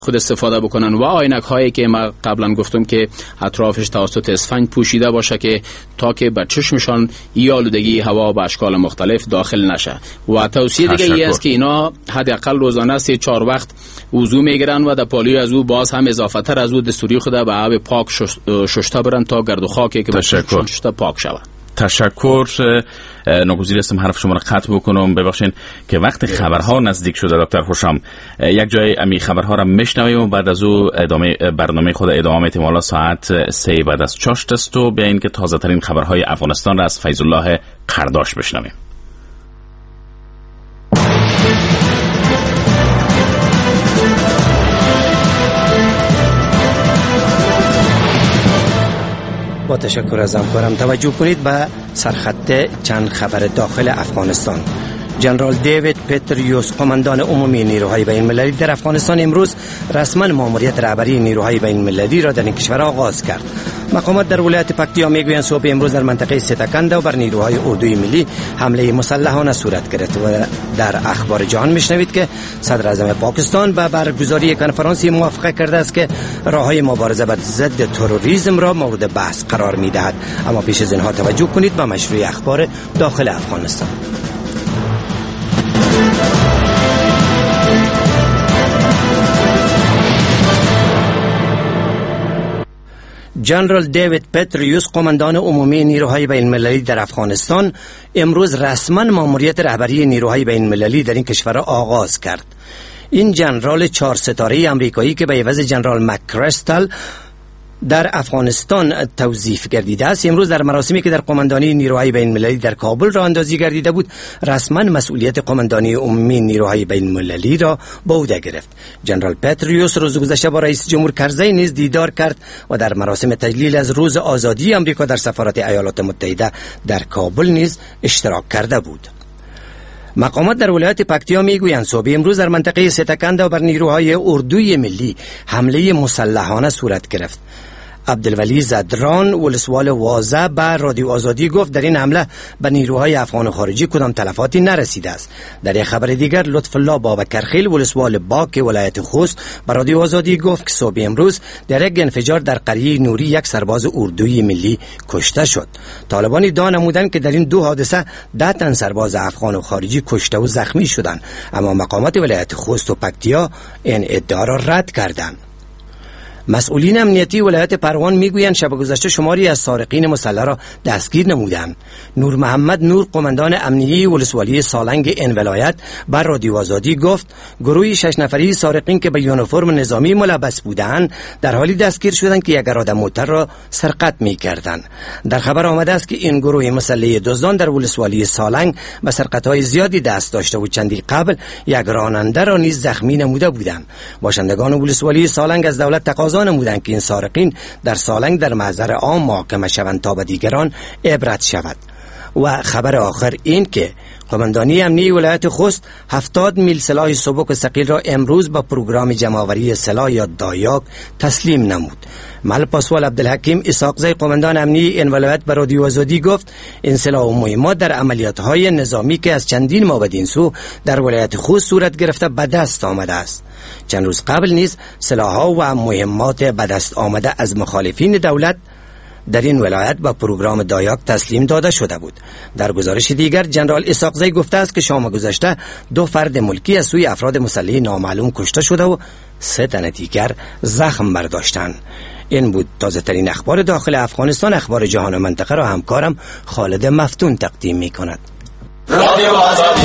خود استفاده بکنن و آینک هایی که ما قبلا گفتم که اطرافش توسط اسفنج پوشیده باشه که تا که به چشمشان این آلودگی هوا به اشکال مختلف داخل نشه. و توصیه دیگه ای است که اینا حداقل روزانه 3-4 وقت وضو میگیرن و در پالیو از او باز هم اضافه تر از او دستوری خود به آب پاک شسته برن تا گرد و خاکی که بهشون شسته پاک شود. تشکر. ناگزیر هستم حرف شما را قطع بکنم. ببخشید که وقت خبرها نزدیک شده دکتر خوشام. یک جای امی خبرها را میشنویم و بعد از او ادامه برنامه خود ادامه میتیم. حالا ساعت 3 بعد از چاشت است و بیاین که تازه ترین خبرهای افغانستان را از فیض الله قرداش بشنویم. با تشکر از همکارم توجه کنید به سرخط چند خبر داخل افغانستان. جنرال دیوید پتریوس قماندان عمومی نیروهای بین المللی در افغانستان امروز رسما ماموریت رهبری نیروهای بین المللی را در این کشور آغاز کرد. مقامات در ولایت پکتیا میگویند صبح امروز در منطقه ستکنده و بر نیروهای اردوی ملی حمله مسلحانه صورت گرفت و در اخبار جهان میشنوید که صدر اعظم پاکستان به برگزاری کنفرانسی موافقت کرده است که راههای مبارزه با ضد تروریسم را مورد بحث قرار میدهد. اما پیش از اینها توجه کنید به مشروع اخبار داخل افغانستان. جنرال دیوید پتریوس قماندان عمومی نیروهای بین المللی در افغانستان امروز رسما ماموریت رهبری نیروهای بین المللی در این کشور را آغاز کرد. این جنرال 4 ستاره آمریکایی که به عوض جنرال مک‌کریستال در افغانستان توظیف گردیده است امروز در مراسمی که در قماندانی نیروهای بین المللی در کابل راه اندازی گردیده بود رسما مسئولیت قماندانی عمومی نیروهای بین المللی را به عهده گرفت. جنرال پتریوس روز گذشته با رئیس جمهور کرزی نیز دیدار کرد و در مراسم تجلیل از روز آزادی آمریکا در سفارت ایالات متحده در کابل نیز اشتراک کرده بود. مقامات در ولایت پکتیا میگویند صبح امروز در منطقه ستکنده و بر نیروهای اردوی ملی حمله مسلحانه صورت گرفت. عبدالولی زدران ولسوال واضح به رادیو آزادی گفت در این حمله به نیروهای افغان و خارجی کدام تلفاتی نرسیده است. در یک خبر دیگر لطف الله بابکرخیل ولسوال باک ولایت خوست به رادیو آزادی گفت که صبح امروز در یک انفجار در قریه نوری یک سرباز اردوی ملی کشته شد. طالبان ادعا نمودند که در این دو حادثه 10 تن سرباز افغان و خارجی کشته و زخمی شدند، اما مقامات ولایت خوست و پکتیا این ادعا را رد کردند. مسئولین امنیتی ولایت پروان میگویند شب گذشته شماری از سارقین مسلح را دستگیر نمودند. نور محمد نور قماندان امنیتی ولسوالی سالنگ این ولایت بر رادیو آزادی گفت گروهی 6 نفری سارقین که به یونیفرم نظامی ملبس بودند در حالی دستگیر شدند که یک اراده موتر را سرقت میکردند. در خبر آمده است که این گروه مسلح دزدان در ولسوالی سالنگ به سرقت‌های زیادی دست داشته و چندی قبل یک راننده را نیز زخمی نموده بودند. باشندگان ولسوالی سالنگ از دولت تقاضا نمودند که این سارقین در سالنگ در محضر عام محاکمه شوند تا به دیگران عبرت شود. و خبر آخر این که قماندانی امنیتی ولایت خوست 70 میل سلاح سبک و ثقیل را امروز با پروگرام جمع‌آوری سلاح یا دایاک تسلیم نمود. ملپاسوال عبدالحکیم اسحاقزی قماندان امنیتی این ولایت به رادیو آزادی گفت این سلاح و مهمات در عملیات‌های نظامی که از چندین ماه بدین سو در ولایت خوست صورت گرفته به دست آمده است. چند روز قبل نیز سلاح‌ها و مهمات به دست آمده از مخالفین دولت در این ولایت با پروگرام دایاک تسلیم داده شده بود. در گزارش دیگر جنرال اسحاقزی گفته است که شام گذشته 2 فرد ملکی از سوی افراد مسلح نامعلوم کشته شده و 3 تن دیگر زخم برداشتند. این بود تازه ترین اخبار داخل افغانستان. اخبار جهان و منطقه را همکارم خالد مفتون تقدیم می کند. رادیو آزادی.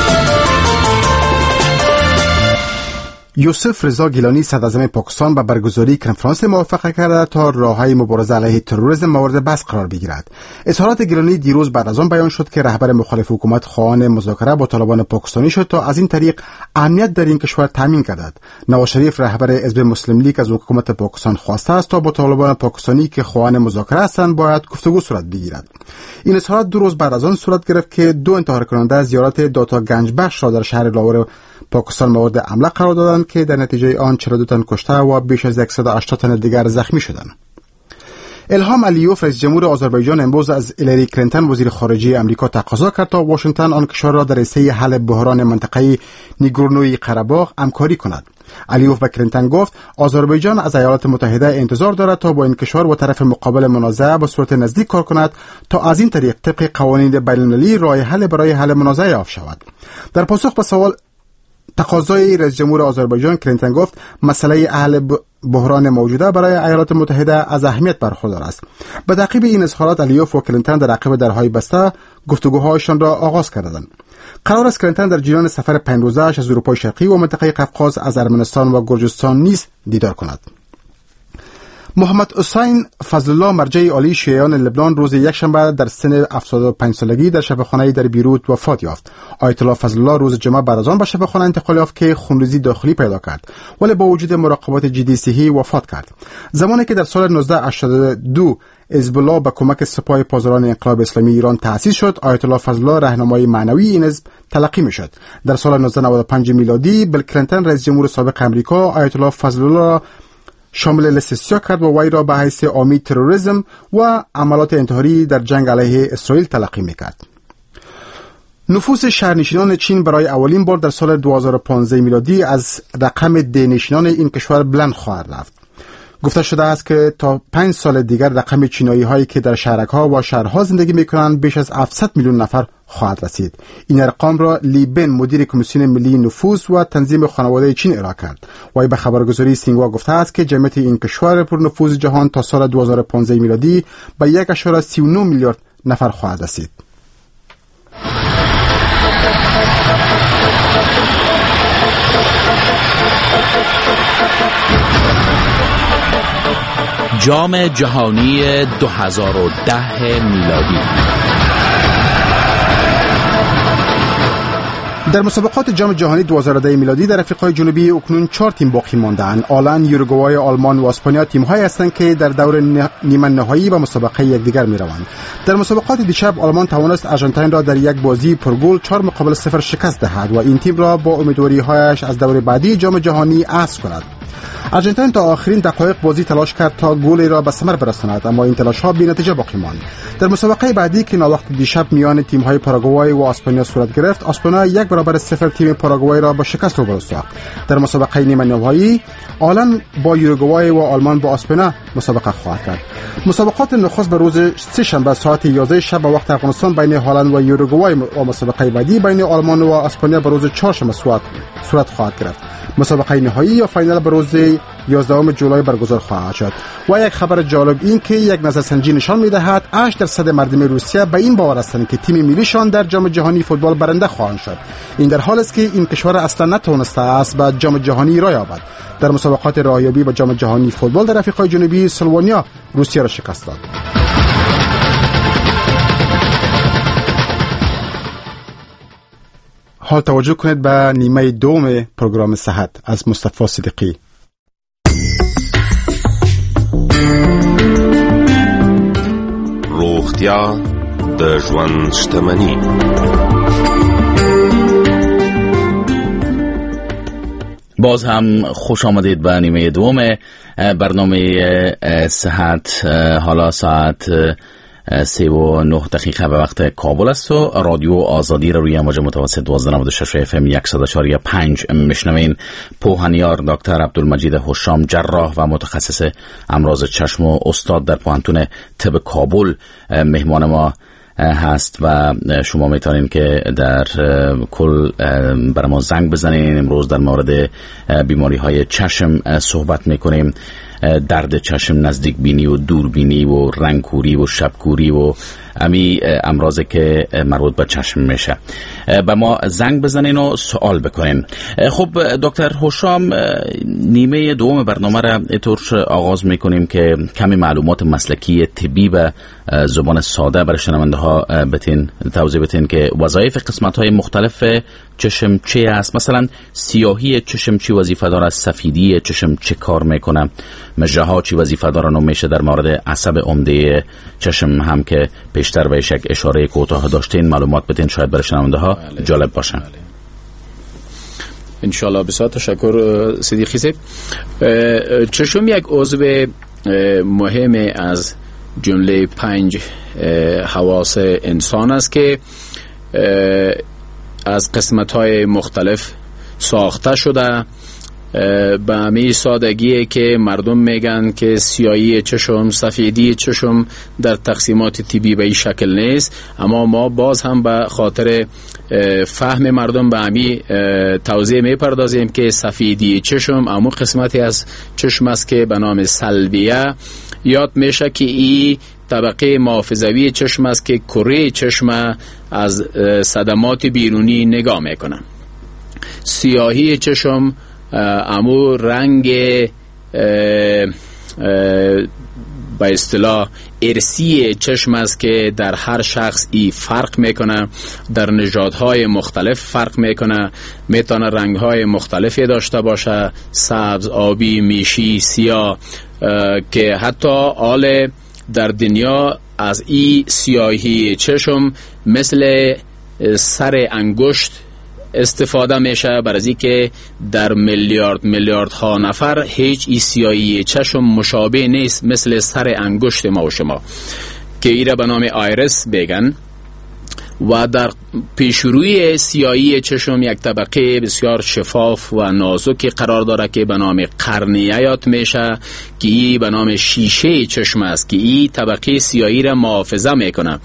یوسف رضا گیلانی صدراعظم پاکستان به برگزاری کنفرانس موافقه کرده تا راههای مبارزه علیه تروریسم مورد بحث قرار بگیرد. اظهارات گیلانی دیروز بعد از آن بیان شد که رهبر مخالف حکومت خواهان مذاکره با طالبان پاکستانی شد تا از این طریق امنیت در این کشور تامین گردد. نواز شریف رهبر حزب مسلم لیگ از حکومت پاکستان خواسته است تا با طالبان پاکستانی که خواهان مذاکره هستند باید گفتگو صورت بگیرد. این اظهارات 2 روز بعد از آن صورت گرفت که 2 انتحار کننده زیارت داتا گنج بخش را در شهر لاهور پاکستان مورد حمله قرار دادند که در نتیجه آن 42 تن کشته و بیش از 180 تن دیگر زخمی شدند. الهام علیوف رئیس جمهور آذربایجان امروز از هیلاری کلینتون وزیر خارجه آمریکا تقاضا کرد تا واشنگتن آن کشور را در رسیدگی حل بحران منطقه نیگورنوی قره باغ همکاری کند. علیوف به کلینتون گفت آذربایجان از ایالات متحده انتظار دارد تا با این کشور و طرف مقابل منازعه به صورت نزدیک کار کند تا از این طریق طبق قوانین بین‌المللی راه حل برای حل منازعه یافت شود. در پاسخ به سوال تقاضای رئیس جمهور آذربایجان، کلینتون گفت مسئله حل بحران موجوده برای ایالات متحده از اهمیت برخوردار است. به تعقیب این اظهارات علیوف و کلینتون در عقب درهای بسته گفتگوهایشان را آغاز کردند. قرار است کلینتون در جریان سفر 5 روزه‌اش از اروپای شرقی و منطقه قفقاز از ارمنستان و گرجستان نیز دیدار کند. محمد حسین فضل الله مرجع عالی شیعیان لبنان روز یکشنبه در سن 75 سالگی در شفاخانه‌ای در بیروت وفات یافت. آیت الله فضل الله روز جمعه بعد از آن به شفاخانه انتقال یافت که خونریزی داخلی پیدا کرد، ولی با وجود مراقبات جدی صحی وفات کرد. زمانی که در سال 1982 حزب الله با کمک سپاه پاسداران انقلاب اسلامی ایران تأسیس شد، آیت الله فضل الله راهنمای معنوی این حزب تلقی میشد. در سال 1995 میلادی بیل کلینتون رئیس جمهور سابق آمریکا آیت الله فضل الله شامل لیست کرد و وی را به حیث عامی تروریسم و عملات انتحاری در جنگ علیه اسرائیل تلقی میکرد. نفوس شهرنشینان چین برای اولین بار در سال 2015 میلادی از رقم دهنشینان این کشور بلند خواهد رفت. گفته شده است که تا 5 سال دیگر رقم چینایی هایی که در شهرک‌ها و شهرها زندگی میکنند بیش از 700 میلیون نفر خواهد رسید. این ارقام را لی بن مدیر کمیسیون ملی نفوس و تنظیم خانواده چین ارائه کرد. وی به خبرگزاری سینگوا گفته است که جمعیت این کشور پر نفوذ جهان تا سال 2015 میلادی به 1.39 میلیارد نفر خواهد رسید. جام جهانی 2010 میلادی. در مسابقات جام جهانی 2010 میلادی در آفریقای جنوبی اکنون 4 تیم باقی مانده‌اند. هلند، یوروگوای، آلمان و اسپانیا تیم‌هایی هستند که در دور نیمه نهایی و مسابقه یکدیگر می‌روند. در مسابقات دیشب آلمان توانست آرژانتین را در یک بازی پرگل 4-0 شکست دهد و این تیم را با امیدواری‌هایش از دور بعدی جام جهانی حذف کند. آرژانتین تا آخرین دقایق بازی تلاش کرد تا گلی را به ثمر برساند، اما این تلاش‌ها بی‌نتیجه باقی ماند. در مسابقه بعدی که ناوقت دیشب میان تیم‌های پاراگوئه و اسپانیا صورت گرفت، اسپانیا 1-0 تیم پاراگوئه را با شکست روبرو ساخت. در مسابقه نیمه نهایی هلند با یوروگوای و آلمان با اسپانیا مسابقه خواهد کرد. مسابقات نخست به روز سه شنبه ساعت 11 شب به وقت افغانستان بین هلند و یوروگوای و مسابقه بعدی بین آلمان و اسپانیا به روز چهارشنبه صورت خواهد گرفت. مسابقه نهایی یا فینال به روز 11 جولای برگزار خواهد شد. و یک خبر جالب این که یک نظرسنجی نشان می‌دهد 8% مردم روسیه به این باور هستند که تیم ملیشان در جام جهانی فوتبال برنده خواهند شد. این در حالی است که این کشور اصلا نتوانسته است به جام جهانی راه یابد. در مسابقات راهیابی به جام جهانی فوتبال در آفریقای جنوبی سلوونیا روسیه را شکست داد. حال توجه کنید به نیمه دوم پروگرام صحت از مصطفی صدیقی. روغتیا د ژوند شتمني. باز هم خوش آمدید به نیمه دوم برنامه صحت. حالا ساعت 3:09 به وقت کابل است و رادیو آزادی را روی امواج متوسط 1296 FM 104.5 میشنوین. پوهنیار دکتر عبدالمجید هشام، جراح و متخصص امراض چشم و استاد در پوهنتون طب کابل مهمان ما هست و شما میتونین که در کل برای ما زنگ بزنین. امروز در مورد بیماری های چشم صحبت میکنیم. درد چشم، نزدیک بینی و دور بینی و رنگکوری و شبکوری و امی امراضی که مربوط به چشم میشه. به ما زنگ بزنین و سوال بکنین. خب دکتر هشام، نیمه دوم برنامه را اینطور آغاز میکنیم که کمی معلومات مسلکی طبی به زبان ساده برای شنونده ها توضیح بتین که وظایف قسمت های مختلف چشم چه است. مثلا سیاهی چشم چی وظیفه داره، سفیدی چشم چه کار میکنه، مژه ها چی وظیفه دارن و میشه در مورد عصب عمده چشم هم که پیشتر بهش یک اشاره کوتاه داشتین معلومات بدین، شاید برای شنونده ها جالب باشن. انشالله. بسیار تشکر صدیقی صاحب. چشم یک عضو مهم از جمله 5 حواس انسان است که از قسمت‌های مختلف ساخته شده به همین سادگیه که مردم میگن که سیاهی چشم، سفیدی چشم در تقسیمات طبی به این شکل نیست، اما ما باز هم به خاطر فهم مردم به همین توضیح میپردازیم که سفیدی چشم همون قسمتی از چشم است که به نام سلبیه یاد میشه که این طبقه محافظوی چشم است که کره چشم از صدمات بیرونی نگاه میکنه. سیاهی چشم امو رنگ به اصطلاح ارسی چشم است که در هر شخص ای فرق میکنه، در نژادهای مختلف فرق میکنه، میتونه رنگهای مختلفی داشته باشه، سبز، آبی، میشی، سیاه، که حتی آل در دنیا از ای سیاهی چشم مثل سر انگشت استفاده میشه، برای که در میلیاردها نفر هیچ ای سیاهی چشم مشابه نیست مثل سر انگشت ما و شما که ایره به نام آیرس بگن. و در پیشروی سیاهی چشم یک طبقه بسیار شفاف و نازکی قرار داره که به نام قرنیه یاد میشه که ای به نام شیشه چشم است که ای طبقه سیاهی را محافظه میکنه.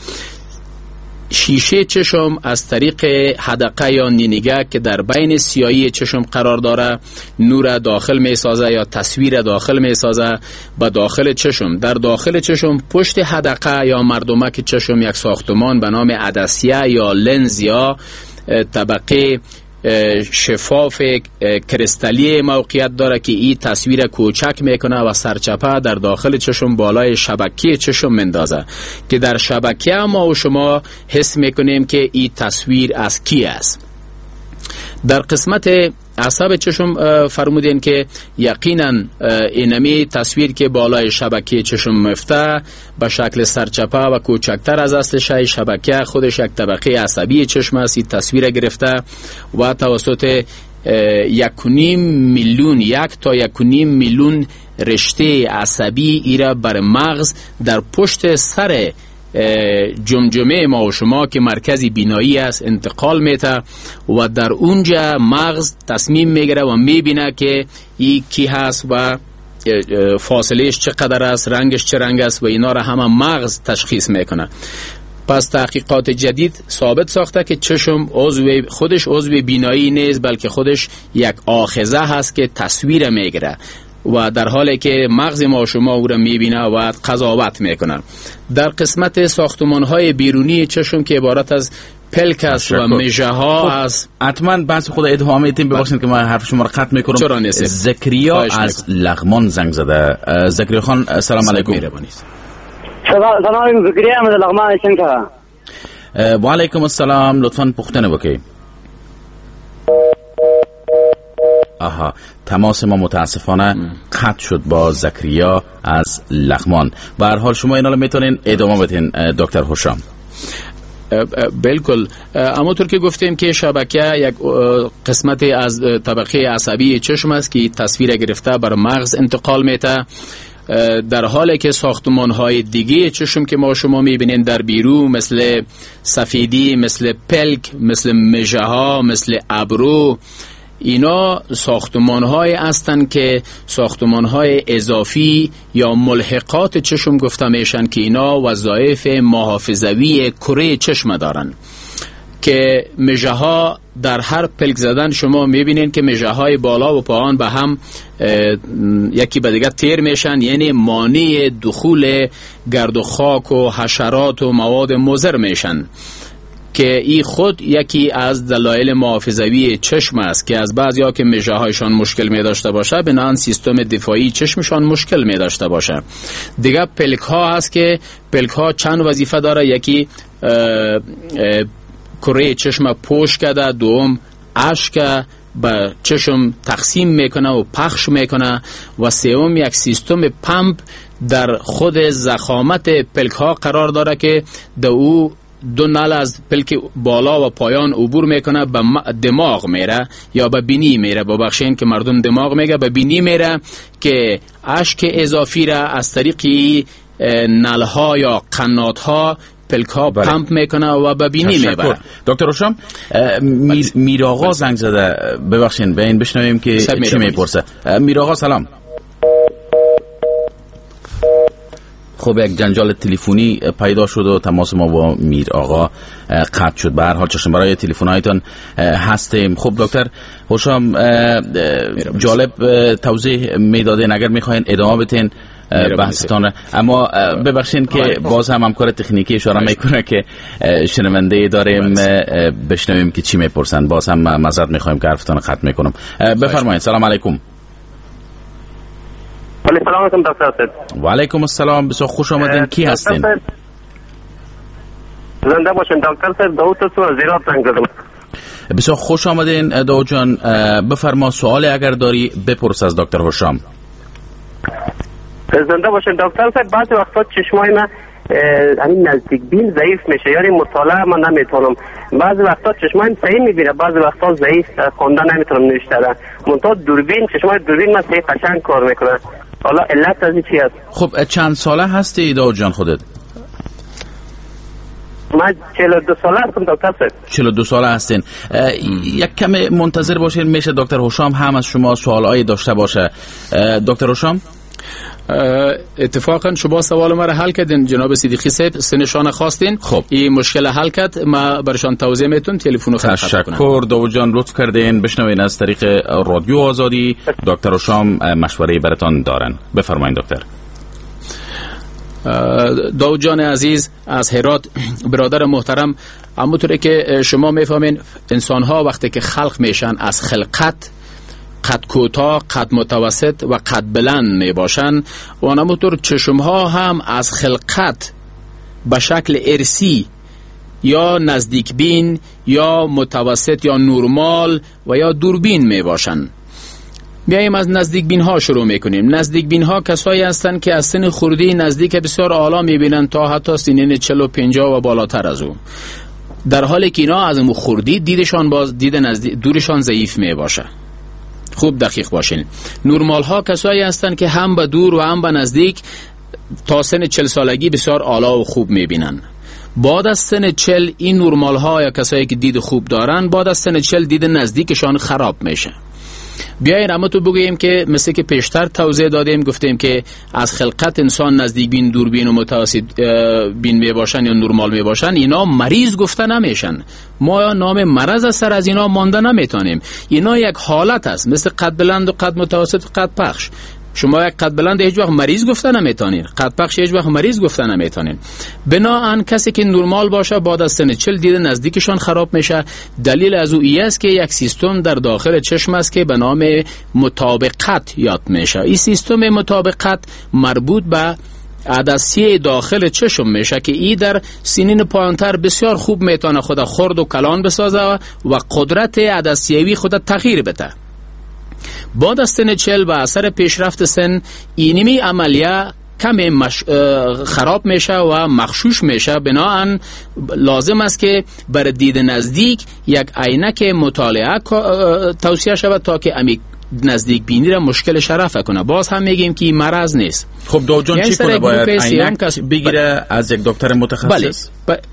شیشه چشم از طریق حدقه یا نینگه که در بین سیاهی چشم قرار داره نور داخل می سازه یا تصویر داخل می سازه به داخل چشم. در داخل چشم پشت حدقه یا مردمک چشم یک ساختمان به نام عدسیه یا لنز یا طبقه شفاف کریستالی موقعیت داره که این تصویر کوچک میکنه و سرچپه در داخل چشم بالای شبکه چشم مندازه که در شبکه ما و شما حس میکنیم که این تصویر از کی است. در قسمت عصب چشم فرمودین که یقینا اینمی تصویر که بالای شبکه چشم مفته به شکل سرچپه و کوچکتر از اصل شبکه خودش یک طبقه عصبی چشم است. این تصویر گرفته و توسط 1.5 میلیون 1 تا 1.5 میلیون رشته عصبی ایرا بر مغز در پشت سر جمجمه ما و شما که مرکزی بینایی است انتقال میته و در اونجا مغز تصمیم میگیره و میبینه که این کی هست و فاصلهش چقدر است، رنگش چه رنگ است و اینا را همه مغز تشخیص میکنه. پس تحقیقات جدید ثابت ساخته که چشم خودش عضو بینایی نیست بلکه خودش یک آخذه هست که تصویر میگیره و در حالی که مغز ما شما او را میبینه و قضاوت میکنه. در قسمت ساختمان‌های بیرونی چشم که عبارت از پلک است و مژه ها است. حتما بحث خود ادامه میدیم، ببخشید که من حرف شما را قطع میکنم. زکریا از لغمان زنگ زده. زکریا خان سلام علیکم. سلام علیکم. زکریا از لغمان څنګه؟ و علیکم السلام. لطفاً پختنه وکړئ. آها، تماس ما متاسفانه قطع شد با زکریا از لغمان. به هر حال شما اینا رو میتونین ادامه بدین دکتر هوشام. بالکل، همونطور که گفتیم که شبکه یک قسمتی از طبقه عصبی چشم است که تصویر گرفته بر مغز انتقال میته، در حالی که ساختمان‌های دیگه چشم که ما شما می‌بینین در بیرون مثل سفیدی، مثل پلک، مثل مژه‌ها، مثل ابرو، اینا ساختمان‌های هستند که ساختمان‌های اضافی یا ملحقات چشم گفته میشن که اینا وظایف محافظوی کره چشم دارن که مژه‌ها در هر پلک زدن شما میبینین که مژه‌های بالا و پایان به هم یکی به دیگه تیر میشن، یعنی مانع دخول گرد و خاک و حشرات و مواد مضر میشن که این خود یکی از دلایل محافظوی چشم است که از بعضیا که مژه‌هایشان مشکل می داشته باشه بنابراین سیستم دفاعی چشمشان مشکل می داشته باشه. دیگه پلک ها هست که پلک ها چند وظیفه داره، یکی کره چشم پوشک کرده، دوم اشک به چشم تقسیم میکنه و پخش میکنه و سوم یک سیستم پمپ در خود ضخامت پلک ها قرار داره که در او دو نل از پلک بالا و پایان عبور میکنه به دماغ میره یا به بینی میره. ببخشین که مردم دماغ میگه، به بینی میره که اشک اضافی را از طریق نلها یا قناتها پلک ها پمپ میکنه و به بینی میبره. دکتر هوشام، میر آقا زنگ زده، ببخشید به این بشنویم که چی میپرسه. میر آقا سلام. خب یک جنجال تلفنی پیدا شد و تماس ما با میر آقا قطع شد. به هر حال چشم برای تلفن‌هایتان هستیم. خب دکتر هوشام، جالب توضیح میدادین، اگر میخواین ادامه بدین بحثتان. اما ببخشید که باز هم همکار تکنیکی اشاره میکنه که شنونده داریم، بشنویم که چی میپرسن. باز هم معذرت میخوایم که حرفتان قطع میکنم. بفرمایید. سلام علیکم. سلام علیکم دکتر صاحب. و علیکم السلام. بسیار خوش آمدین. کی هستین؟ زنده باشین دکتر صاحب. داوود تو از ایران زنگ زدم. بسیار خوش آمدین داوود جان. بفرما، سوالی اگر داری بپرس از دکتر هوشام. زنده باشین دکتر صاحب. بعضی وقتا چشمای من همین نزدیک بین ضعیف میشه، یعنی مطالعه من نمیتونم. بعضی وقتا چشمایم صحیح میبینه، بعضی وقتا ضعیف، خواندن نمیتونم نوشتن. منتها دوربین، چشمای دوربین من صحیح قشنگ کار میکنه. حالا علت از چی است؟ خب چند ساله هستی داوود جان خودت؟ من 42 ساله هستم دکتر صاحب. 42 ساله هستین. یک کم منتظر باشین، میشه دکتر هوشام هم از شما سوالایی داشته باشه. دکتر هوشام، اتفاقا شما سوال ما را حل کردین جناب صدیقی صاحب، سنشان خواستین. خب این مشکل حل کرد، ما برشان توضیح میتونم. تلفن رو خط کنم. تشکر داوود جان، لطف کردین. بشنوین از طریق رادیو آزادی. دکتر هوشام مشوره‌ای براتون دارن. بفرمایید دکتر. داوود جان عزیز از هرات، برادر محترم، همونطوری که شما میفهمین انسان ها وقتی که خلق میشن از خلقت قد کوتاه، قد متوسط و قد بلند می باشن و همونطور چشم ها هم از خلقت به شکل ارسی یا نزدیک بین یا متوسط یا نورمال و یا دوربین می باشن. بیاییم از نزدیک بین ها شروع میکنیم. نزدیک بین ها کسایی هستند که از سن خردی نزدیک بسیار اعلی میبینن تا حتی سنین 40 و 50 و بالاتر از او، در حالی که اینا از اون خردی دیدشان باز دید نزدیک دورشان ضعیف می باشه. خوب دقیق باشین. نورمال ها کسایی هستند که هم به دور و هم به نزدیک تا سن 40 سالگی بسیار اعلی و خوب میبینن. بعد از سن 40 این نورمال ها یا کسایی که دید خوب دارن، بعد از سن 40 دید نزدیکشان خراب میشه. بیاین اما تو بگوییم که مثل که پیشتر توضیح دادیم، گفتیم که از خلقت انسان نزدیک بین، دوربین و متوسط بین می باشن یا نورمال می باشن، اینا مریض گفته نمیشن. ما نام مرض از سر از اینا مانده نمیتونیم. اینا یک حالت است، مثل قد بلند و قد متوسط و قد پخش. شما یک قد بلند هیچ وقت مریض گفته نمیتونین، قد پخش هیچ وقت مریض گفته نمیتونین. بناهن کسی که نورمال باشه بعد از سن 40 دید نزدیکشان خراب میشه. دلیل از او است که یک سیستم در داخل چشم است که به نام مطابقت یاد میشه. این سیستم مطابقت مربوط به عدسیه داخل چشم میشه که ای در سنین پایانتر بسیار خوب میتونه خود خرد و کلان بسازه و قدرت عدسیوی خود تغییر بده. بعد از سن 40 و اثر پیشرفت سن اینمی عملیه کمی خراب میشه و مغشوش میشه. بناهن لازم است که بر دید نزدیک یک عینک مطالعه توصیه شود تا که امی نزدیک بینی را مشکل شرفه کنه. باز هم میگیم که این مرض نیست. خب داوود جان چی کنه؟ باید عینک بگیره از یک دکتر متخصص؟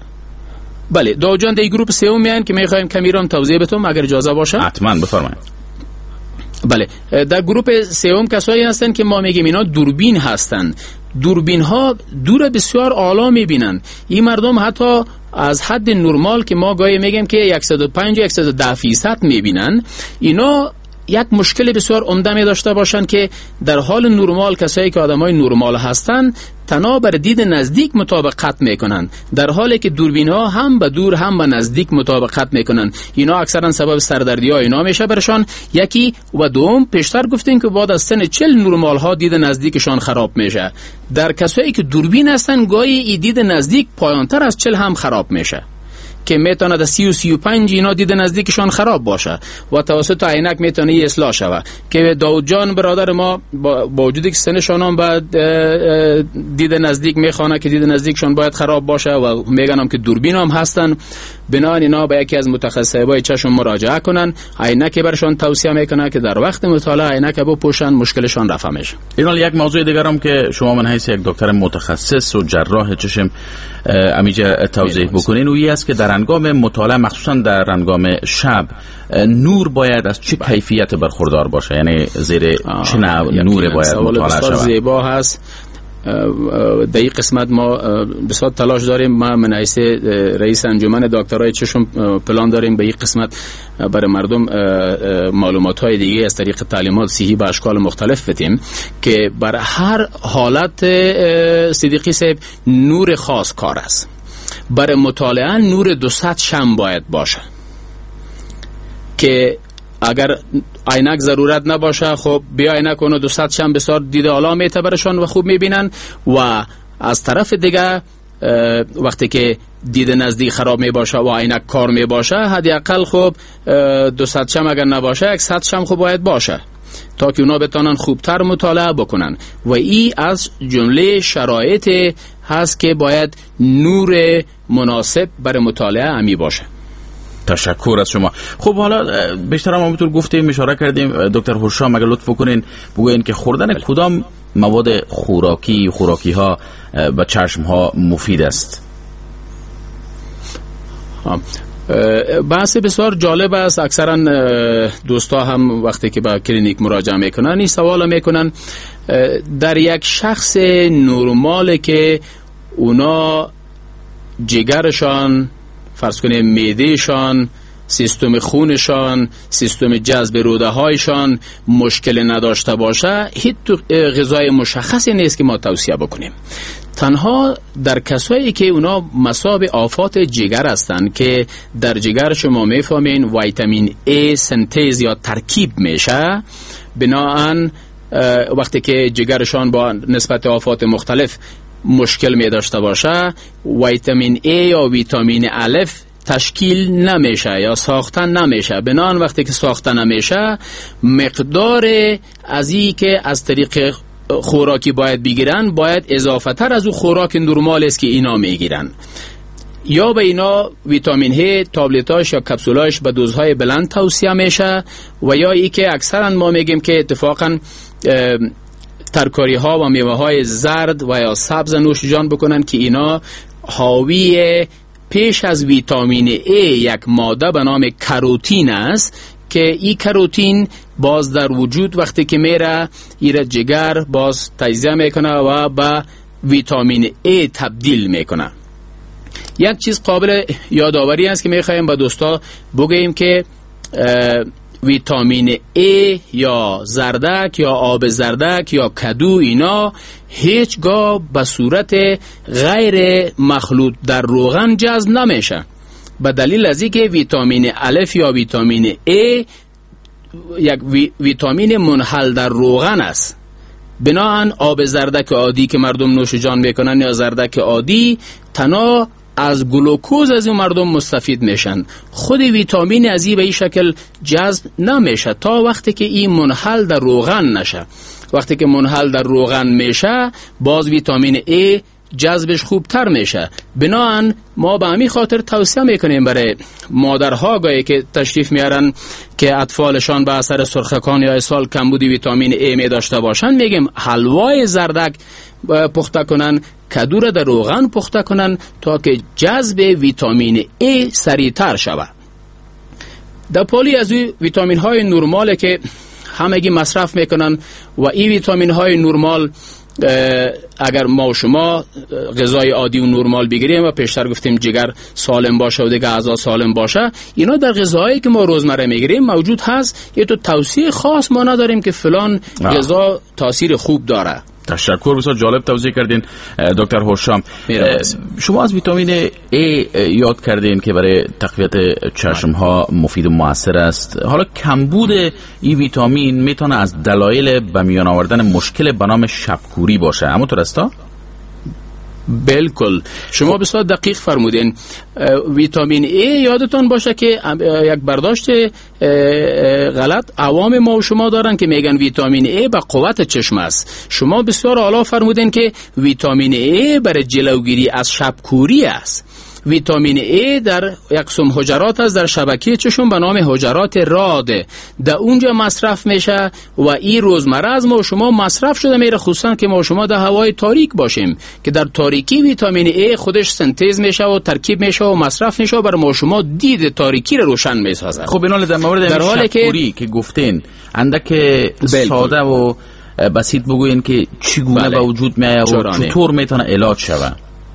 بله داوود جان در گروه سوم میان که میخوایم کمی رام توضیح بدم اگر اجازه باشه. حتما بفرمایید. بله، در گروه سوم کسایی هستند که ما میگیم اینا دوربین هستند. دوربین ها دور بسیار اعلی میبینن. این مردم حتی از حد نرمال که ما گاهی میگیم که 105 و 110% میبینن، اینا یک مشکل بسیار عمده می داشته باشن که در حال نورمال کسایی که آدمای نورمال هستن تنها بر دید نزدیک مطابقت میکنن، در حالی که دوربین ها هم به دور هم به نزدیک مطابقت میکنن. اینا اکثرا سبب سردردی ها اینا میشه برشان. یکی و دوم پیشتر گفتیم که بعد از سن 40 نورمال ها دید نزدیکشان خراب میشه. در کسایی که دوربین هستن گاهی ای دید نزدیک پایانتر از 40 هم خراب میشه که میتونه در 30 و 35 اینا دید نزدیکشان خراب باشه و توسط عینک میتونه اصلاح شود. که داوود جان برادر ما با وجودی که سنشان هم بعد دید نزدیک میخوانه که دید نزدیکشان باید خراب باشه و میگنم که دوربین هم هستن، بنابراین اینا به یکی از متخصصای چشم مراجعه کنن، عینک برشان توصیه میکنه که در وقت مطالعه عینک بپوشن، مشکلشان رفع میشه. این یک موضوع دیگر هم که شما من حیث یک دکتر متخصص و جراح چشم امیجا توضیح بکنین، و این است که در هنگام مطالعه مخصوصا در هنگام شب نور باید از چه کیفیت برخوردار باشه؟ یعنی زیر چه نور باید مطالعه شود؟ زیبا هست. در این قسمت ما بسیار تلاش داریم. ما من حیث رئیس انجمن دکترای چشم پلان داریم به این قسمت برای مردم معلومات های دیگه از طریق تعلیمات صحی به اشکال مختلف بدیم که برای هر حالت صدیقی صاحب نور خاص کار است. برای مطالعه نور 200 شمع باید باشه که اگر عینک ضرورت نباشه خب بیا عینک اونو 200 شمع بسیار دیده آلا میته برشان و خوب میبینن. و از طرف دیگه وقتی که دیده نزدیک خراب میباشه و عینک کار میباشه، حداقل خب 200 شمع اگر نباشه 100 شمع خب باید باشه تا که اونا بتونن خوبتر مطالعه بکنن. و این از جمله شرایط هست که باید نور مناسب برای مطالعه همی باشه. تشکر از شما. خب حالا بیشتر هم همونطور گفتیم، اشاره کردیم، دکتر هوشام اگر لطف کنین بگوین که خوردن کدام مواد خوراکی ها به چشم ها مفید است؟ بحث بسیار جالب است. اکثرا دوستا هم وقتی که به کلینیک مراجعه میکنن این سوال میکنن، در یک شخص نرمال که اونا جگرشان، فرض کنیم معدهشان، سیستم خونشان، سیستم جذب روده هایشان مشکل نداشته باشه، هیچ غذای مشخصی نیست که ما توصیه بکنیم. تنها در کسایی که اونا مصاب آفات جگر هستند که در جگر شما میفهمین ویتامین A سنتز یا ترکیب میشه، بناهن وقتی که جگرشان با نسبت آفات مختلف مشکل می داشته باشه، ویتامین A یا ویتامین الف تشکیل نمیشه یا ساختن نمیشه. بنان وقتی که ساخته نمیشه، مقدار از این که از طریق خوراکی باید بگیرن باید اضافه تر از اون خوراک نرمال است که اینا میگیرن. یا به اینا ویتامین H تابلتاش یا کپسولاش به دوزهای بلند توصیه میشه، و یا ای که اکثرا ما میگیم که اتفاقا ترکاری ها و میوه های زرد و یا سبز نوش جان بکنن که اینا حاوی پیش از ویتامین A یک ماده به نام کاروتین است که این کاروتین باز در وجود وقتی که میره ایره جگر باز تجزیه میکنه و به ویتامین A تبدیل میکنه. یک چیز قابل یادآوری است که میخوایم با دوستا بگیم که ویتامین A یا زردک یا آب زردک یا کدو اینا هیچگاه به صورت غیر مخلوط در روغن جذب نمیشه، به دلیل از اینکه ویتامین الف یا ویتامین A یک ویتامین منحل در روغن است. بناهن آب زردک عادی که مردم نوش جان میکنن یا زردک عادی تنها از گلوکوز از این مردم مستفید میشن، خود ویتامین از این به این شکل جذب نمیشه تا وقتی که این منحل در روغن نشه. وقتی که منحل در روغن میشه باز ویتامین A جذبش خوبتر میشه. بناهن ما به همین خاطر توصیه میکنیم برای مادرها گاهی که تشریف میارن که اطفالشان به اثر سرخکان یا اسهال کمبود ویتامین A می داشته باشن، میگیم حلوای زردک پخته کنن، کدو را در روغن پخته کنن تا که جذب ویتامین A سریعتر شود. در پالی از ویتامین های نرمال که همگی مصرف میکنن و این ویتامین های نرمال اگر ما و شما غذای عادی و نرمال بگیریم و پیشتر گفتیم جگر سالم باشه و دیگه اعضا سالم باشه، اینا در غذاهایی که ما روزمره میگیریم موجود هست. یه تو توصیه خاص ما نداریم که فلان غذا تاثیر خوب داره. تشکر، بسیار جالب توضیح کردین دکتر هوشام. شما از ویتامین A یاد کردین که برای تقویت چشم ها مفید و مؤثر است. حالا کمبود این ویتامین میتونه از دلایل به میان آوردن مشکل به نام شبکوری باشه، اما درسته؟ بالکل، شما بسیار دقیق فرمودین. ویتامین A یادتون باشه که یک برداشت غلط عوام ما و شما دارن که میگن ویتامین A به قوت چشم است. شما بسیار اعلی فرمودین که ویتامین A برای جلوگیری از شبکوری است. ویتامین A در یک قسم حجرات است در شبکه چشم به نام حجرات راد، در اونجا مصرف میشه و این روزمره از ما شما مصرف شده میره، خصوصا که ما شما در هوای تاریک باشیم که در تاریکی ویتامین A خودش سنتز میشه و ترکیب میشه و مصرف میشه و بر ما شما دید تاریکی رو روشن میسازه. خب اینا در مورد شبکوری که گفتین اندک ساده و بسیط بگوین که چگونه به وجود میاد و چطور میتونه علاج شود؟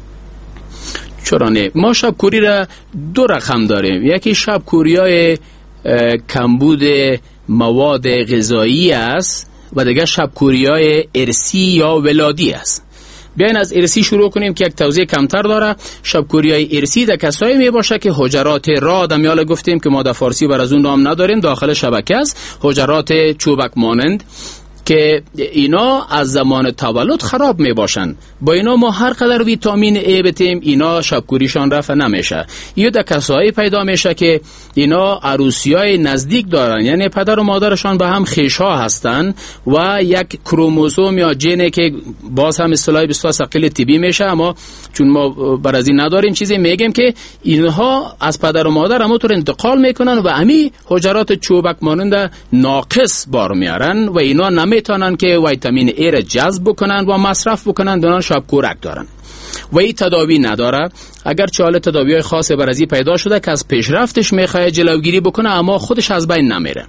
چرانه ما شبکوری را دو رقم داریم، یکی شبکوریای کمبود مواد غذایی است و دیگه شبکوریای ارثی یا ولادی است. بیاین از ارثی شروع کنیم که یک توضیح کمتر داره. شبکوریای ارثی در کسایی می باشه که حجرات راد میال گفتیم که ما در فارسی بر از اون نام نداریم، داخل شبکه است، حجرات چوبک مانند که اینا از زمان تولد خراب می باشن. با اینا ما هر قدر ویتامین A بتیم اینا شبکوریشان رفع نمیشه. یا در کسایی پیدا میشه که اینا عروسیای نزدیک دارن، یعنی پدر و مادرشان به هم خیشا هستن و یک کروموزوم یا ژن که باز هم اصطلاحی بسیار ثقیل طبی میشه، اما چون ما بر از این نداریم چیزی میگیم که اینها از پدر و مادر همونطور انتقال میکنن و همی حجرات چوبک مانند ناقص بار میارن و اینا نمیتونن که ویتامین A را جذب بکنن و مصرف بکنن، دونان شبکورک دارن و این تداوی نداره. اگر چاله تداوی‌های خاص بر از این پیدا شده که از پیشرفتش میخواد جلوگیری بکنه اما خودش از بین نمیره.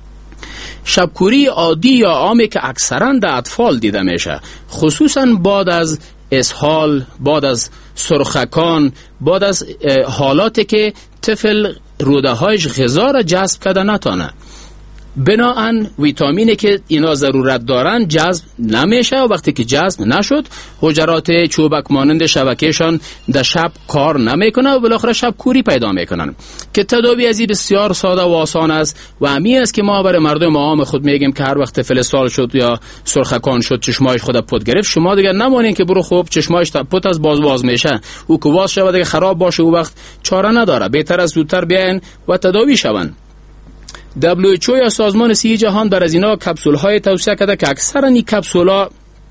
شبکوری عادی یا عامی که اکثرا در اطفال دیده میشه، خصوصا بعد از اسهال، بعد از سرخکان، بعد از حالاتی که طفل روده‌هایش غذا را جذب کرده نتونه، بناهن ویتامینی که اینا ضرورت دارن جذب نمیشه و وقتی که جذب نشد حجرات چوبک مانند شبکهشان در شب کار نمیکنه و بالاخره شب کوری پیدا میکنن که تداوی ازی بسیار ساده و آسان است و همین است که ما برای مردم عام خود میگیم که هر وقت طفل سال شد یا سرخکان شد چشمایش خود پد گرفت، شما دیگه نمانین که برو خوب چشمایش پد از باز میشه او که واس شود دیگه خراب باشه، او وقت چاره نداره، بهتر از زودتر بیاین و تداوی شون. WHO یا سازمان صحت جهان در از اینا کپسول های توصیه کرده که اکثرا این کپسول ها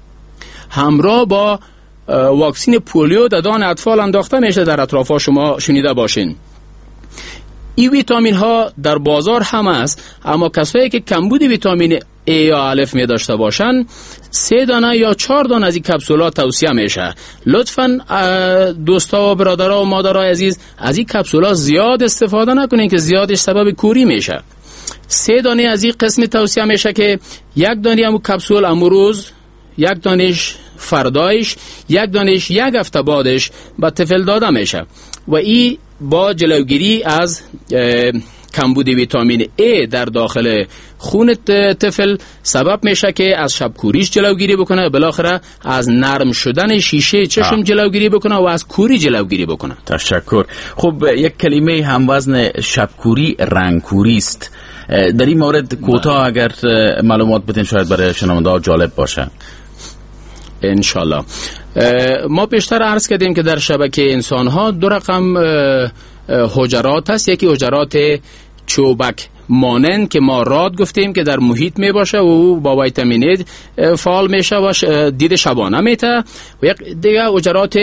همراه با واکسین پولیو در دان اطفال انداخته میشه. در اطراف شما شنیده باشین این ویتامین ها در بازار هم است، اما کسایی که کمبود ویتامین A یا الف می داشته باشن 3 دانه یا 4 دانه از این کپسولات توصیه میشه. لطفاً دوستا و برادرها و مادرای عزیز از این کپسولات زیاد استفاده نکنین که زیادش سبب کوری میشه. 3 دانه از این قسم توصیه میشه که 1 دانه همون کپسول امروز، 1 دانش فردایش، 1 دانش 1 هفته بعدش به طفل داده میشه و این با جلوگیری از کمبود ویتامین A در داخل خون طفل سبب میشه که از شبکوریش جلوگیری بکنه، بالاخره از نرم شدن شیشه چشم جلوگیری بکنه و از کوری جلوگیری بکنه. تشکر. خب یک کلمه هموزن شبکوری رنگکوری است. در این مورد کوتاه اگر معلومات بدین شاید برای شنونده‌ها جالب باشه. انشالله. ما بیشتر عرض کردیم که در شبکه انسان ها 2 رقم حجرات هست، یکی حجرات چوبک مانند که ما راد گفتیم که در محیط می باشه و با ویتامین فعال میشه و دید شبانه میته، و یک دیگه حجرات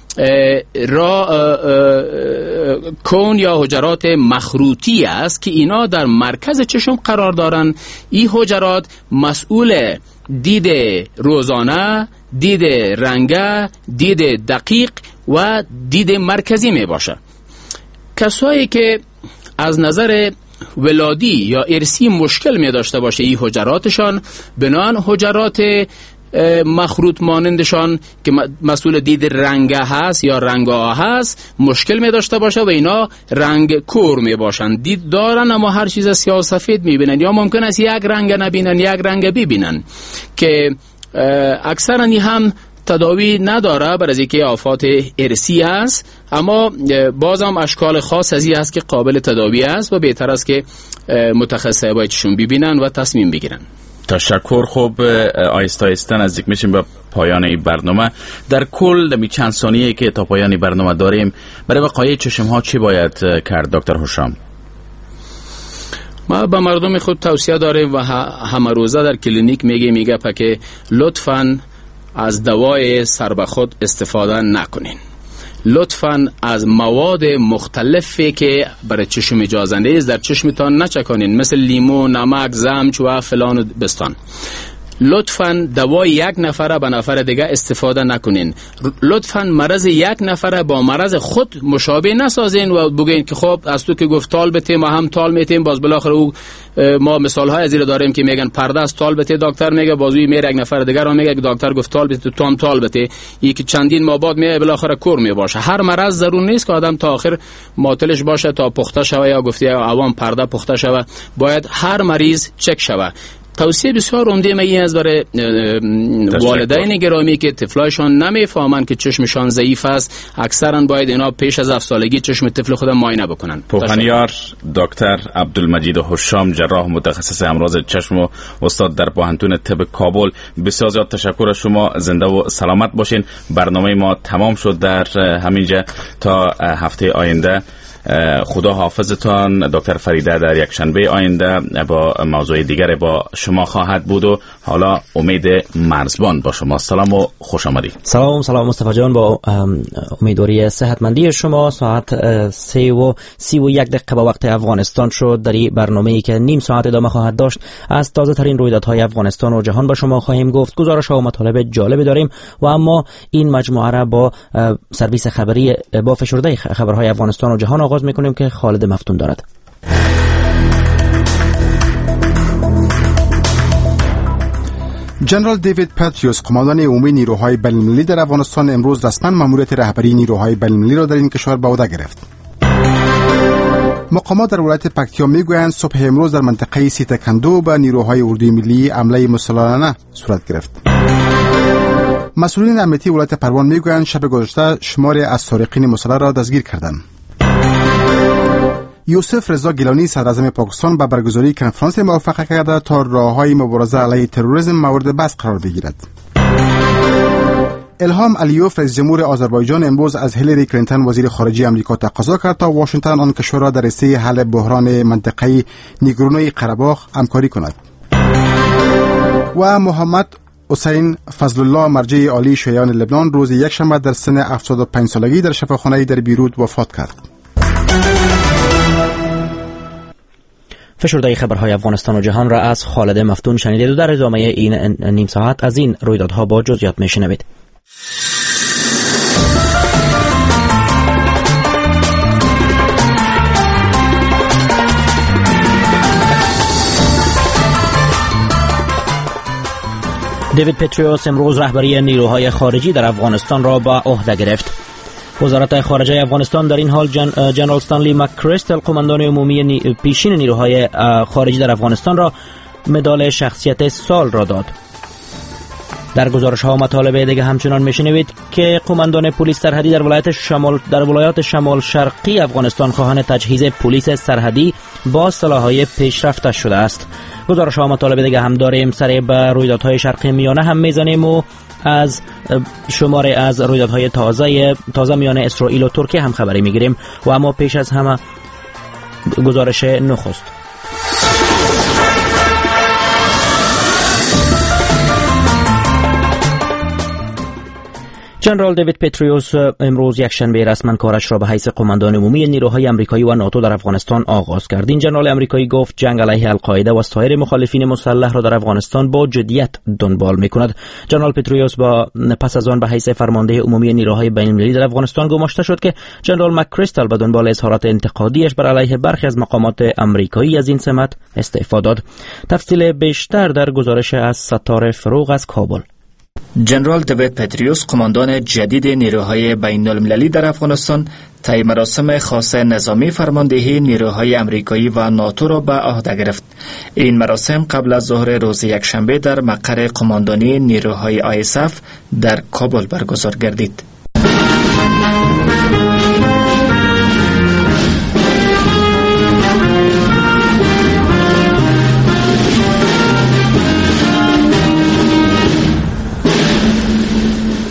کون یا حجرات مخروطی است که اینا در مرکز چشم قرار دارن. این حجرات مسئول دید روزانه، دید رنگه، دید دقیق و دید مرکزی می باشه. کسایی که از نظر ولادی یا ارثی مشکل می داشته باشه این حجراتشان، بنان حجرات مخروط مانندشان که مسئول دید رنگه هست یا رنگا هست مشکل می داشته باشه و اینا رنگ کور می باشن، دید دارن اما هر چیز سیاه سفید می بینن، یا ممکن است یک رنگ نبینن یک رنگ ببینن که اکثرا هم تداوی نداره بر از اینکه آفات ارثی است، اما بازم اشکال خاص از این است که قابل تداوی است و بهتر است که متخصص بایدشون ببینن و تصمیم بگیرن. تشکر. خب آیسته آیسته نزدیک میشیم به پایان این برنامه. در کل می چند ثانیه که تا پایان برنامه داریم برای وقایع چشم ها چی باید کرد دکتر هوشام؟ ما به مردم خود توصیه داریم و همه روزه در کلینیک میگه که لطفاً از دوای سر به خود استفاده نکنین، لطفاً از مواد مختلفی که برای چشم اجازه نیست در چشمتان نچکانین، مثل لیمو، نمک، زمچ و فلان و بستان. لطفاً دوای یک نفر به نفر دیگه استفاده نکنین. لطفاً مرض یک نفر با مرض خود مشابه نسازین و بگین که خب از تو که گفت تال بته ما هم تال میتیم، باز بالاخره او ما مثال های از این داریم که میگن پرده است تال بته، دکتر میگه بازوی میره یک نفر دیگر رو میگه دکتر گفت تال بته تو هم تال بته، یکی چندین ماه بعد میاد بالاخره کور میباشه. هر مرض ضرور نیست که آدم تا آخر معطلش باشه تا پخته شوه، یا گفتی عوام پرده پخته شوه. باید هر مریض چک شوه. توصیه بسیار عمده من این است برای والدین گرامی که طفلایشان نمیفهمند که چشمشان ضعیف است، اکثرا باید اینا پیش از 7 سالگی چشم طفل خود معاینه بکنن. پوپنیار دکتر عبدالمجید هشام، جراح متخصص امراض چشم و استاد در پوهنتون طب کابل، بسیار زیاد تشکر از شما. زنده و سلامت باشین. برنامه ما تمام شد در همینجا تا هفته آینده. خدا حافظتان. دکتر فریده در یک شنبه آینده با موضوع دیگر با شما خواهد بود و حالا امید مرزبان با شما. سلام و خوش آمدید. سلام مصطفی جان، با امیدواری صحتمندی شما. ساعت 3:31 با وقت افغانستان شد. در این برنامه‌ای که نیم ساعت ادامه خواهد داشت از تازه ترین رویدادهای افغانستان و جهان با شما خواهیم گفت. گزارش‌ها و مطالب جالب داریم و اما این مجموعه را با سرویس خبری با فشرده خبرهای افغانستان و جهان آغاز میکنیم که خالد مفتون دارد. جنرال دیوید پتریوس، قماندان عمومی نیروهای بین‌المللی در افغانستان، امروز رسما مأموریت رهبری نیروهای بین‌المللی را در این کشور به عهده گرفت. مقامات در ولایت پکتیا میگویند صبح امروز در منطقه سیتکندو به نیروهای اردوی ملی حمله مسلحانه صورت گرفت. مسئولین امنیتی ولایت پروان میگویند شب گذشته شماری از سارقین مسلح را دستگیر کردند. یوسف رضا گیلانی، صدراعظم پاکستان، به برگزاری کنفرانس موافقت کرده تا راههای مبارزه علیه تروریسم مورد بحث قرار بگیرد. الهام علیوف، رئیس جمهور آذربایجان، امروز از هیلاری کلینتون وزیر خارجه آمریکا تقاضا کرد تا واشنگتن آن کشور را در راسته حل بحران منطقه‌ای نیگرونوی قره‌باغ همکاری کند. و محمد حسین فضل الله، مرجع عالی شیعیان لبنان، روز یکشنبه در سن 75 سالگی در شفاخانه‌ای در بیروت وفات کرد. فشرده خبرهای افغانستان و جهان را از خالد مفتون شنیدید و در ادامه این نیم ساعت از این رویدادها با جزئیات میشنوید. دیوید پتریوس امروز رهبری نیروهای خارجی در افغانستان را به عهده گرفت. وزارت خارجه افغانستان در این حال جنرال استانلی مکریستل، قماندان عمومی پیشین نیروهای خارجی در افغانستان، را مدال شخصیت سال را داد. در گزارش‌ها و مطالب دیگه همچنان میشنوید که قماندان پلیس سرحدی در ولایات شمال شرقی افغانستان خواهان تجهیز پلیس سرحدی با سلاح‌های پیشرفته شده است. گزارش‌ها و مطالب دیگه هم داریم. سر به رویدادهای شرقی میانه هم میزنیم و از شماره از رویدادهای تازه میان اسرائیل و ترکیه هم خبری میگیریم و اما پیش از همه گزارش نخست. جنرال دیوید پتریوس امروز یکشنبه رسما کارش را به حیث قماندان عمومی نیروهای آمریکایی و ناتو در افغانستان آغاز کرد. این جنرال آمریکایی گفت جنگ علیه القاعده و سایر مخالفین مسلح را در افغانستان با جدیت دنبال می‌کند. جنرال پتریوس پس از آن به حیث فرمانده عمومی نیروهای بین‌المللی در افغانستان گماشته شد که جنرال مکریستل به دنبال اظهارات انتقادیش بر علیه برخی از مقامات آمریکایی از این سمت استعفا داد. تفصیل بیشتر در گزارش از ستاره فروغ از کابل. جنرال دیوید پتریوس، قماندان جدید نیروهای بین‌المللی در افغانستان، طی مراسم خاص نظامی فرماندهی نیروهای آمریکایی و ناتو را به عهده گرفت. این مراسم قبل از ظهر روز یکشنبه در مقر قماندانی نیروهای ISAF در کابل برگزار گردید.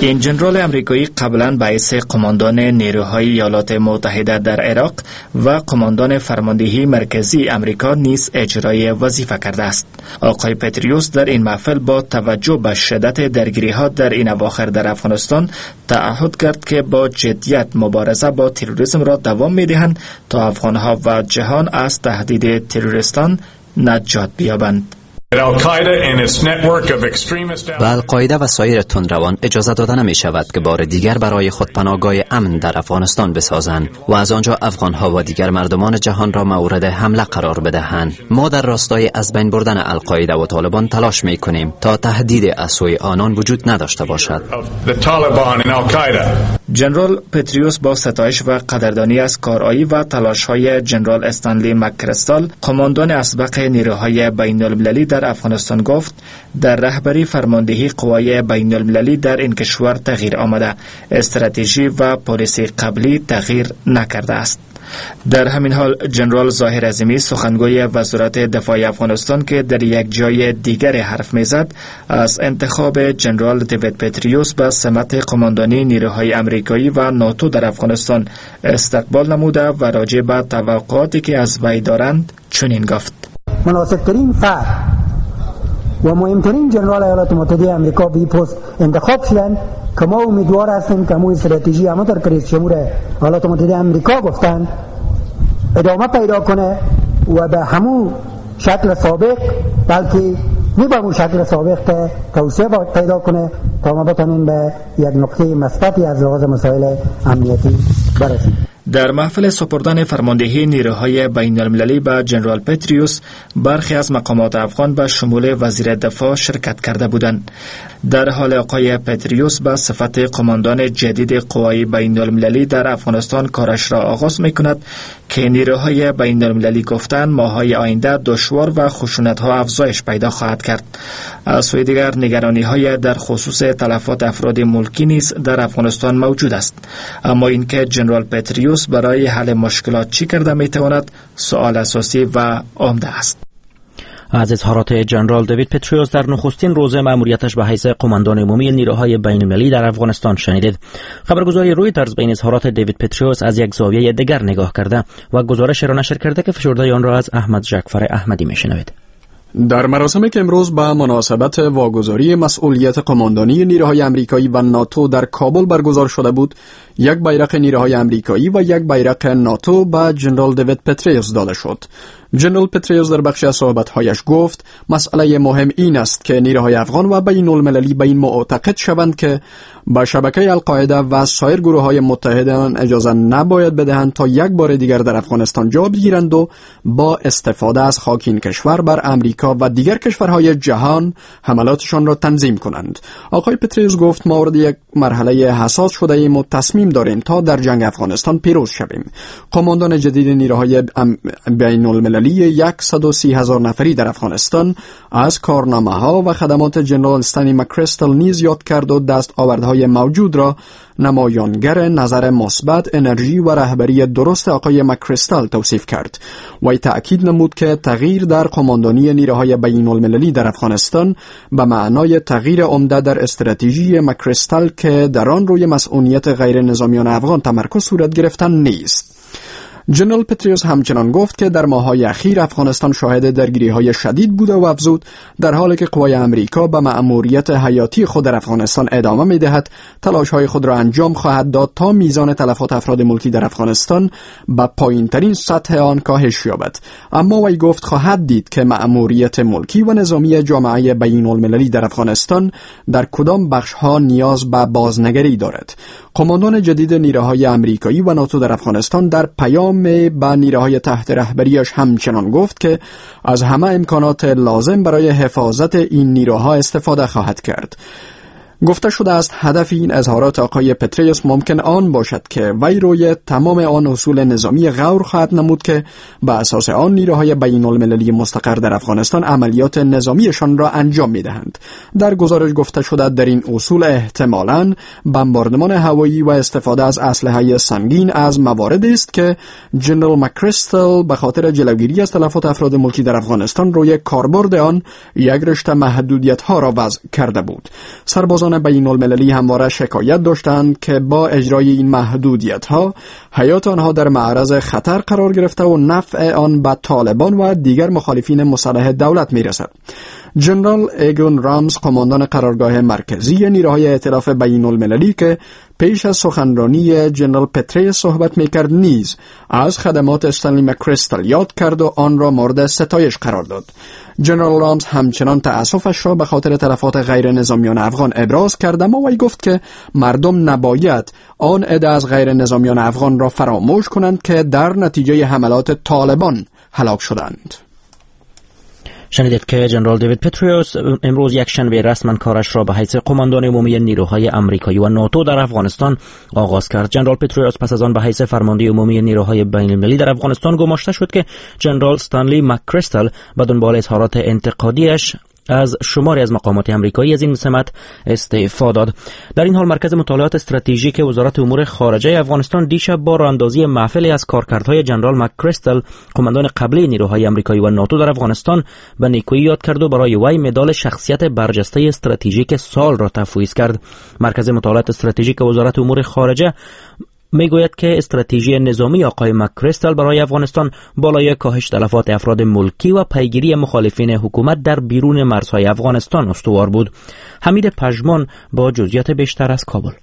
این ژنرال امریکایی قبلا به حیث قماندان نیروهای ایالات متحده در عراق و قماندان فرماندهی مرکزی امریکا نیز اجرای وظیفه کرده است. آقای پتریوس در این محفل با توجه به شدت درگیری‌ها در این اواخر در افغانستان تعهد کرد که با جدیت مبارزه با تروریسم را دوام می‌دهند تا افغان‌ها و جهان از تهدید تروریستان نجات بیابند. به القاعده و سایر تندروان اجازه داده نمی شود که بار دیگر برای خود پناهگاه امن در افغانستان بسازند و از آنجا افغانها و دیگر مردمان جهان را مورد حمله قرار بدهند. ما در راستای از بین بردن القاعده و طالبان تلاش می کنیم تا تهدید از سوی آنان وجود نداشته باشد. ژنرال پتریوس با ستایش و قدردانی از کارایی و تلاش‌های ژنرال استنلی مک‌کریستال، قماندان اسبق نیروهای بین‌المللی در افغانستان گفت در رهبری فرماندهی قوای بین‌المللی در این کشور تغییر آمده، استراتژی و پالیسی قبلی تغییر نکرده است. در همین حال ژنرال ظاهر عظیمی سخنگوی وزارت دفاع افغانستان که در یک جای دیگر حرف میزد از انتخاب ژنرال دیوید پتریوس به سمت قماندانی نیروهای امریکایی و ناتو در افغانستان استقبال نموده و راجع به توقعاتی که از وی دارند چنین گفت: مناسبترین فرد و مهمترین ژنرال ایالات متحده آمریکا به پست انتخاب شدند که ما امیدوار هستیم که همون استراتژی همونطور که رئیس جمهور ایالات متحده آمریکا گفتند ادامه پیدا کنه و به همون شکل سابق بلکه نه به همون شکل سابق توسعه پیدا کنه تا ما بتونیم به یک نقطه مثبتی از لحاظ مسائل امنیتی برسیم. در محفل سپردن فرماندهی نیروهای بین‌المللی به ژنرال پتریوس برخی از مقامات افغان به شمول وزیر دفاع شرکت کرده بودند. در حال آقای پتریوس به صفت قماندان جدید قوای بین‌المللی در افغانستان کارش را آغاز می‌کند که نیروهای بین‌المللی گفتند ماه‌های آینده دشوار و خشونت‌ها افزایش پیدا خواهد کرد. از سوی دیگر نگرانی‌های در خصوص تلفات افراد ملکی نیز در افغانستان موجود است. اما اینکه ژنرال پتریوس برای حل مشکلات چی کرده میتواند سوال اساسی و عمده است. از اظهارات ژنرال دیوید پتریوس در نخستین روز مأموریتش به حیث قماندان عمومی نیروهای بین‌المللی در افغانستان شنیدید. خبرگزاری رویترز به این اظهارات دیوید پتریوس از یک زاویه دیگر نگاه کرده و گزارش را نشر کرده که فشرده آن را از احمد جعفر احمدی میشنوید. در مراسمی که امروز به مناسبت واگذاری مسئولیت قماندانی نیروهای آمریکایی و ناتو در کابل برگزار شده بود، یک بیرق نیروهای آمریکایی و یک بیرق ناتو به ژنرال دیوید پتریوس داده شد. ژنرال پتریوس در بخشی از صحبت‌هایش گفت مسئله مهم این است که نیروهای افغان و بین‌المللی به این معتقد شوند که با شبکه القاعده و سایر گروه‌های متحد آن اجازه نباید بدهند تا یک بار دیگر در افغانستان جا بگیرند و با استفاده از خاک این کشور بر امریکا و دیگر کشورهای جهان حملاتشان را تنظیم کنند. آقای پتریوس گفت ما وارد یک مرحله حساس شده ایم و تصمیم داریم تا در جنگ افغانستان پیروز شویم. قماندان جدید نیروهای بین‌المللی 130,000 نفری در افغانستان از کارنامه‌ها و خدمات ژنرال استنلی مک‌کریستال نیز یاد کرد و دستاوردهای موجود را نمایانگر نظر مثبت، انرژی و رهبری درست آقای مک‌کریستال توصیف کرد. وی تأکید نمود که تغییر در قماندانی نیروهای بین‌المللی در افغانستان به معنای تغییر عمده در استراتژی مک‌کریستال که در آن روی مسئولیت غیر نظامیان افغان تمرکز صورت گرفتن نیست. ژنرال پتریوس همچنان گفت که در ماه‌های اخیر افغانستان شاهد درگیری‌های شدید بوده و افزود در حالی که قوای آمریکا به مأموریت حیاتی خود در افغانستان ادامه می‌دهد، تلاش‌های خود را انجام خواهد داد تا میزان تلفات افراد ملکی در افغانستان به پایین‌ترین سطح آن کاهش یابد. اما وی گفت خواهد دید که مأموریت ملکی و نظامی جامعه بین‌المللی در افغانستان در کدام بخش‌ها نیاز به بازنگری دارد. قماندان جدید نیروهای آمریکایی و ناتو در افغانستان در پیام به نیروهای تحت رهبریش همچنان گفت که از همه امکانات لازم برای حفاظت این نیروها استفاده خواهد کرد. گفته شده است هدف این اظهارات آقای پتریوس ممکن آن باشد که وی روی تمام آن اصول نظامی غور خواهد نمود که به اساس آن نیروهای بین‌المللی مستقر در افغانستان عملیات نظامیشان را انجام می‌دهند. در گزارش گفته شده در این اصول احتمالاً بمباردمان هوایی و استفاده از اسلحه سنگین از مواردی است که ژنرال مک‌کریستال به خاطر جلوگیری از تلفات افراد ملکی در افغانستان روی کاربرد آن یک رشته محدودیت‌ها را وضع کرده بود. سربازان کارشناسان بین المللی همواره شکایت داشتند که با اجرای این محدودیت‌ها حیات آنها در معرض خطر قرار گرفته و نفع آن به طالبان و دیگر مخالفین مسلح دولت می‌رسد. جنرال ایگون رامز، قماندان قرارگاه مرکزی نیروهای ائتلاف بین المللی که پیش از سخنرانی جنرال پتریوس صحبت می‌کرد، نیز از خدمات استنلی مکریستل یاد کرد و آن را مورد ستایش قرار داد. جنرال رامز همچنان تأسفش را به خاطر تلفات غیر نظامیان افغان ابراز کرد، اما وی گفت که مردم نباید آن عده از غیر نظامیان افغان را فراموش کنند که در نتیجه حملات طالبان هلاک شدند. شنیدید که جنرال دیوید پتریوس امروز یک شنبه رسما کارش را به حیث قماندان عمومی نیروهای آمریکایی و ناتو در افغانستان آغاز کرد. جنرال پتریوس پس از آن به حیث فرمانده عمومی نیروهای بین المللی در افغانستان گماشته شد که جنرال استنلی مکریستل به دنبال اظهارات انتقادیش از شماری از مقامات آمریکایی از این سمت استعفا داد. در این حال مرکز مطالعات استراتژیک وزارت امور خارجه افغانستان دیشب با راهاندازی محفلی از کارکردهای جنرال مکریستل، قماندان قبلی نیروهای آمریکایی و ناتو در افغانستان، به نیکویی یاد کرد و برای وی مدال شخصیت برجسته استراتژیک سال را تفویض کرد. مرکز مطالعات استراتژیک وزارت امور خارجه میگوید که استراتژی نظامی آقای مکریستل برای افغانستان بالای کاهش تلفات افراد ملکی و پیگیری مخالفین حکومت در بیرون مرزهای افغانستان استوار بود. حمید پژمان با جزئیات بیشتر از کابل.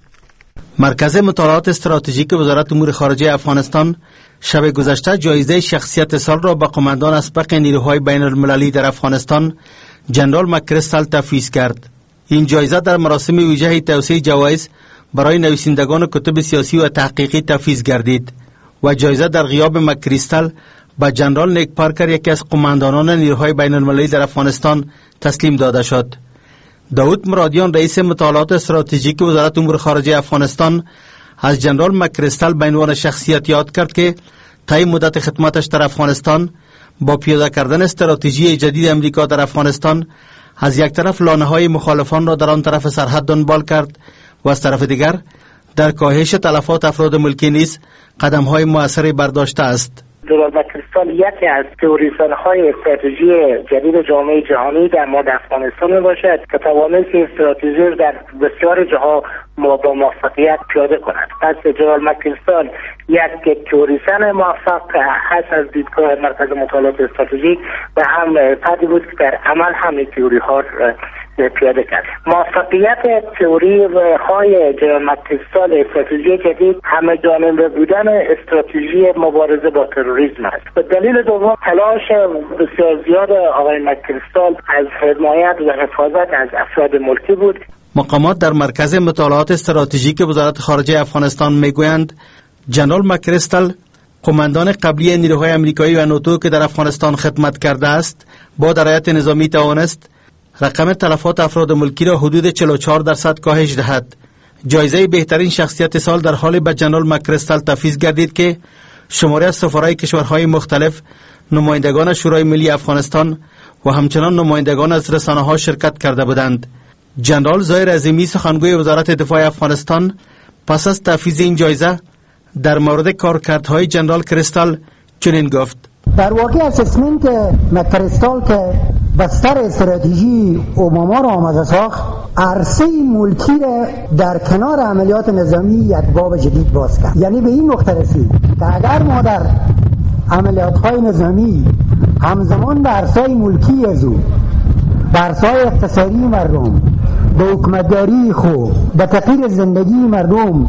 مرکز مطالعات استراتژیک وزارت امور خارجه افغانستان شب گذشته جایزه شخصیت سال را به قماندان اسبق نیروهای بین المللی در افغانستان جنرال مکریستل تفویض کرد. این جایزه در مراسم ویژه توزیع جوایز برای نویسندگان کتب سیاسی و تحقیقی تفویض گردید و جایزه در غیاب مکریستل به جنرال نیک پارکر، یکی از قماندانان نیروهای بین المللی در افغانستان، تسلیم داده شد. داود مرادیان، رئیس مطالعات استراتژیک وزارت امور خارجه افغانستان، از جنرال مکریستل به عنوان شخصیت یاد کرد که طی مدت خدمتش در افغانستان با پیاده کردن استراتژی جدید امریکا در افغانستان از یک طرف لانه‌های مخالفان را در آن طرف سرحد دنبال کرد و از طرف دیگر در کاهش تلفات افراد ملکی نیز قدم‌های مؤثری برداشته است. جنرال مکریستل یکی از تئوریسن‌های استراتژی جدید جامعه جهانی در مورد افغانستان میباشد که توانست این استراتژی در بسیار جاها با موفقیت پیاده کند. پس جنرال مکریستل یک تئوریسن موفق هست از دیدگاه مرکز مطالعات استراتژیک و هم فردی بود که در عمل هم این تئوری ها پیاده کرد. موفقیت تئوری های جنرال مکریستل استراتژی جدید همه جانبه بودن استراتژی مبارزه با تروریسم است. و دلیل دوم تلاش بسیار زیاد آقای مکریستل از حمایت و حفاظت از افراد ملکی بود. مقامات در مرکز مطالعات استراتژیک وزارت خارجه افغانستان میگویند جنرال مکریستل، قماندان قبلی نیروهای آمریکایی و ناتو که در افغانستان خدمت کرده است، با درایت نظامی توانست رقم تلفات افراد ملکی را حدود 44% کاهش دهد. جایزه بهترین شخصیت سال در حال به جنرال مکریستل تفویض گردید که شماری از سفرای کشورهای مختلف، نمایندگان شورای ملی افغانستان و همچنان نمایندگان از رسانه‌ها شرکت کرده بودند. جنرال ظاهر عظیمی، سخنگوی وزارت دفاع افغانستان، پس از تفویض این جایزه در مورد کارکردهای جنرال کریستال چنین گفت: در واقع اسسمنت مکریستال که بستر استراتژی اوباما را آمده ساخت، عرصه ملکی را در کنار عملیات نظامی یک باب جدید باز کرد. یعنی به این نقطه رسید که اگر ما در عملیات‌های نظامی همزمان به عرصه ملکی از او، به عرصه اقتصادی مردم، به حکومتداری خوب، به تغییر زندگی مردم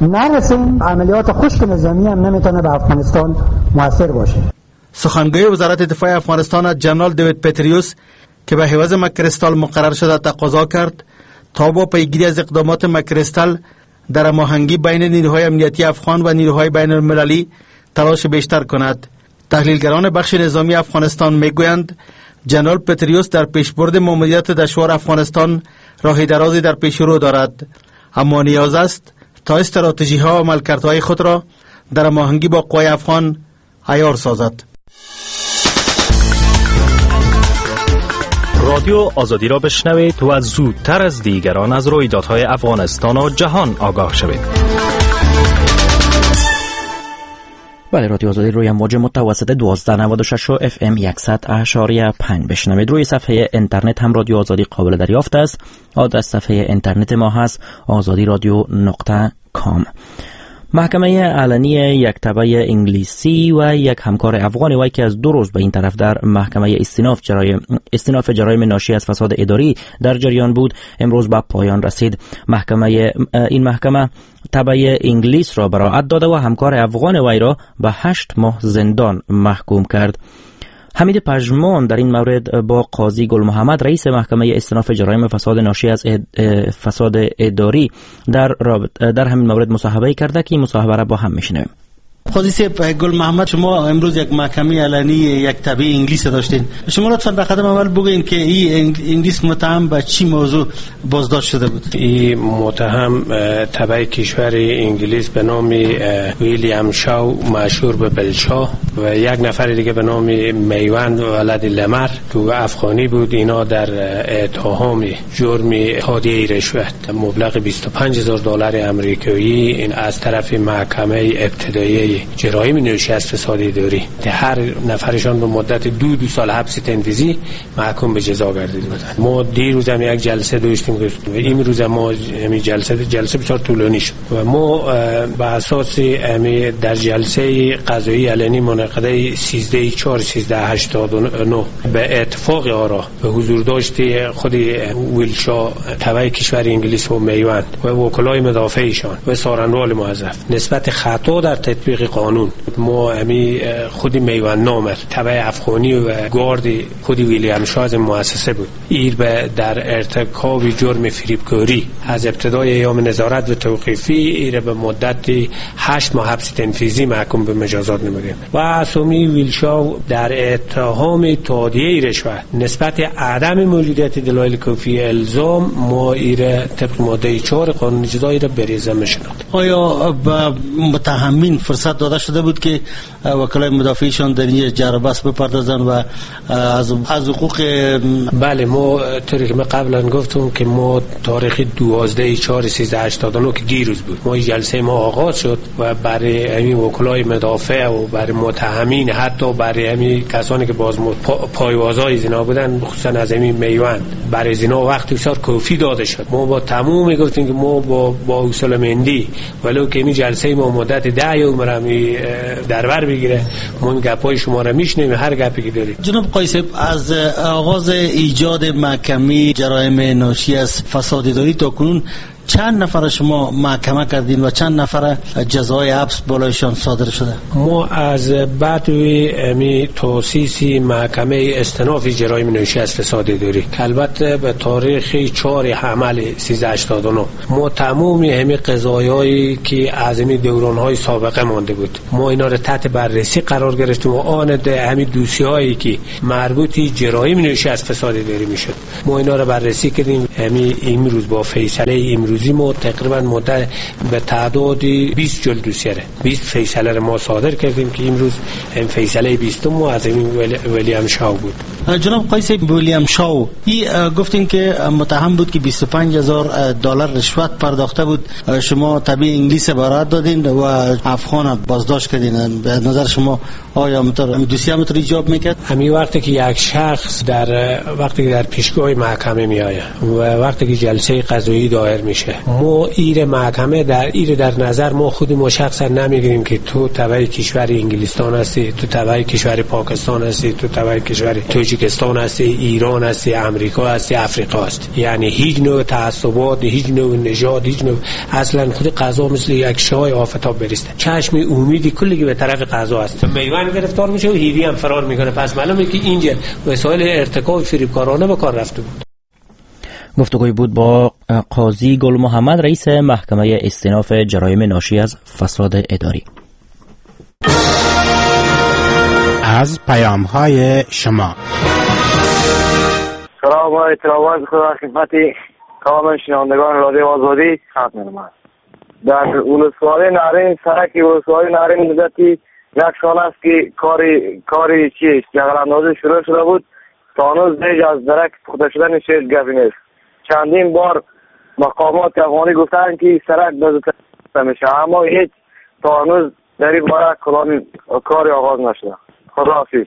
نرسیم، عملیات خشک نظامی هم نمیتونه به افغانستان موثر باشه. سخنگوی وزارت دفاع افغانستان از جنرال دیوید پتریوس که به عوض مکریستل مقرر شده تقاضا کرد تا با پیگیری از اقدامات مکریستل در هماهنگی بین نیروهای امنیتی افغان و نیروهای بین المللی تلاش بیشتر کند. تحلیلگران بخش نظامی افغانستان میگویند جنرال پتریوس در پیشبرد ماموریت دشوار افغانستان راه درازی در پیش رو دارد، اما نیاز است تا استراتژی ها و عملکردهای خود را در هماهنگی با قوای افغان عیار سازد. رادیو آزادی را بشنوید و زودتر از دیگران از رویدادهای افغانستان و جهان آگاه شوید. بله، رادیو آزادی روی امواج متوسط 1296 و FM 100.5 بشنوید. روی صفحه اینترنت هم رادیو آزادی قابل دریافت است. آدرس صفحه اینترنت ما هست azadiradyo.com. محکمه علنی یک تبع انگلیسی و یک همکار افغانی وی که از 2 روز به این طرف در محکمه استیناف جرایم ناشی از فساد اداری در جریان بود، امروز به پایان رسید. این محکمه تبع انگلیس را براءت داده و همکار افغان وی را به 8 ماه زندان محکوم کرد. حمید پژمان در این مورد با قاضی گل محمد رئیس محکمه استیناف جرایم فساد ناشی از فساد اداری در همین مورد مصاحبه کرده که این مصاحبه را با هم میشنویم. قاضی گل محمد، شما امروز یک محکمه علنی یک تبع انگلیس داشتین. شما لطفاً به قدم اول بگین که این انگلیس متهم به چی موضوع بازداشت شده بود؟ این متهم تبع کشور انگلیس به نام ویلیام شاو مشهور به بلشا و یک نفر دیگه به نام میوند ولد لمر تو افغانی بود. اینا در اتهام جرم تادیه رشوت مبلغ $25,000 آمریکایی این از طرف محکمه ابتدایی جرایم ناشی از فساد اداری هر نفرشان به مدت 2 سال حبس تنفیذی محکوم به جزا گردیده بودند. ما دیروز هم یک جلسه داشتیم و این روز ما همین جلسه بسیار طولانی شد و ما به اساس در جلسه قضایی علنی منعقده 13/4/1389 به اتفاق آرا به حضور داشت خود ویلشا تبع کشور انگلیس و میوند و وکلای مدافعشان و سارنوال موظف نسبت خطا در تطبیق قانون، ما همی خود میوند نامر تبع افغانی و گارد خود ویلیام شاه از مؤسسه بود. ایر به در ارتکاب جرم فریبکاری از ابتدای ایام نظارت و توقیفی ایر به مدت 8 ماه حبس تنفیذی محکوم به مجازات نمودیم و اسامی ویلشا در اتهام تادیه رشوت نسبت عدم موجودیت دلایل کافی الزام ما ایر طبق ماده 4 قانون جزایی را بریزه میشناخت. آیا به متهمین فرصت داده شده بود که وکلای مدافعشان در این جر بحث بپردازن و از حقوق؟ بله، ما طوری که من قبلا گفتم که ما تاریخ 12/4/1389 که دیروز بود ما جلسه ما آغاز شد و برای همین وکلای مدافع و برای متهمین حتی برای همین کسانی که باز پایوازای زنا بودن خصوصا از همین میوند برای زنا وقت بسیار کافی داده شد. ما با تمام گفتیم که ما با اصول مندی ولو که این جلسه ما مدت 10 یوم رمی دربر بگیره ما این گپای شما را میشنیم هر گپی که دارید. جناب قاضی صاحب، از آغاز ایجاد محکمه جرایم ناشی از فساد اداری تا کنون چند نفر شما محاکمه کردین و چند نفر جزای حبس بالایشان صادر شده؟ ما از بعد می تأسیس محکمه استیناف جرایم ناشی از فساد اداری که البته به تاریخ 4 حمل 1389 ما تمام همین قضایایی که از همین دوران‌های سابقه مانده بود ما اینا رو تحت بررسی قرار گرفتیم و آن همین دوسیه‌هایی که مربوط جرایم ناشی از فساد اداری میشد ما اینا رو بررسی کردیم. همین امروز با فیصله امروزی ما تقریبا مدت به تعداد 20 جلد دوسیه 20 فیصله رو ما صادر کردیم که امروز هم فیصله 20 ما از این ویلیام شاو بود. جناب قاضی صاحب، ویلیام شاو گفتین که متهم بود که $25,000 رشوت پرداخته بود. شما طبیعی انگلیس براءت دادین و افغان بازداشت کردین. به نظر شما آیا دوسیه میتونه ایجاب میکرد؟ همین وقتی که یک شخص وقتی که در پیشگاه محکمه میآید و وقتی که جلسه قضایی دایر میشه ما ایر محکمه در نظر ما خود ما شخصا نمیگیریم که تو تبع کشور انگلستان هستی، تو تبع کشور پاکستان هستی، تو تبع کشور تاجیکستان هستی، ایران هستی، امریکا هستی، افریقا هستی. یعنی هیچ نوع تعصبات، هیچ نوع نژاد، هیچ نوع اصلا خود قضا مثل یک شای آفتاب بریسته. چشم امیدی کلی که به طرف قضا است. میوان گرفتار میشه و هیری هم فرار میکنه. پس معلومه که اینجا وسایل ارتکاب فریبکارانه به کار رفته بود. گفتگوی بود با قاضی گل محمد رئیس محکمه استیناف جرایم ناشی از فساد اداری. از پیام‌های شما سلام و احترام خدا خدمت تمام شنوندگان رادیو آزادی خدمت می‌کنم. در ولسوالی نارنج سرکی ولسوالی نارنج مدتی یک سال است که کاری جغل شروع شده بود. تا هنوز دیج از درک پخته شدن شیر گپی نیست. چندین بار مقامات افغانی گفتن که سرک بزرگتر میشه اما هیچ تا هنوز در این باره کار آغاز نشده. خداحافظ.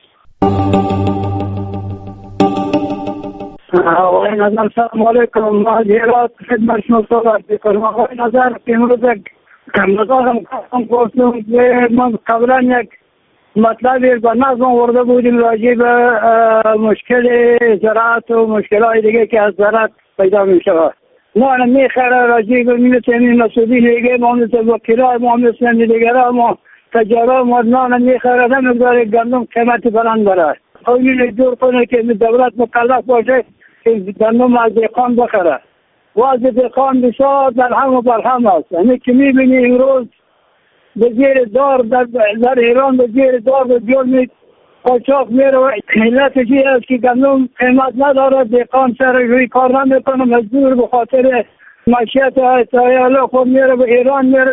آقای نظر سلام علیکم. ما هیرات خدمت شما صحبت میکنم. آقای نظر امروز کمزارم گفتم که ما قبلا یک مطلبی به نظم آورده بودیم راجع به مشکل زراعت و مشکلات دیگه که از زراعت پیدا می شود. ما میخره راجع به میتونیم مسئولی دیگه ما مثل وکیلا ما مثل دیگرها ما تجارا ما نان میخره نمیگذاره گندم قیمت بلند برد. این دور کنه که دولت مکلف باشه که گندم از دهقان بخره. و از دهقان بسیار در هم و بر هم است. یعنی که میبینی امروز به زیر دار در ایران به زیر دار به جرم قاچاق میره و علت چی است که گندم قیمت نداره، دهقان سر روی کار نمیکنه، مجبور به خاطر معیشت حالا خود میره به ایران میره.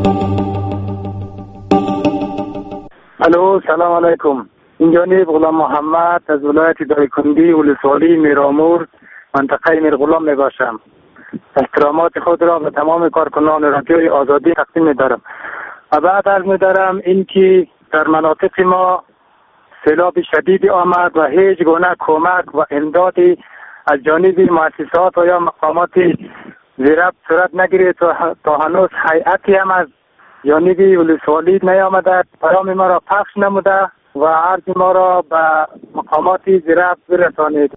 الو سلام علیکم. این جانب غلام محمد از ولایت دایکنډي ولسوالی میرامور منطقه میرغلام میباشم. احترامات خود را به تمام کارکنان رادیوی آزادی تقدیم می‌دارم. و بعد عرض می‌دارم اینکه در مناطق ما سیلاب شدیدی آمد و هیچ گونه کمک و امدادی از جانب مؤسسات و یا مقامات زیربط صورت نگیرید تا هنوز هیئتی هم از جانب ولسوالی نیامده، پیام ما را پخش نموده و عرض ما را به مقامات زیربط برسانید.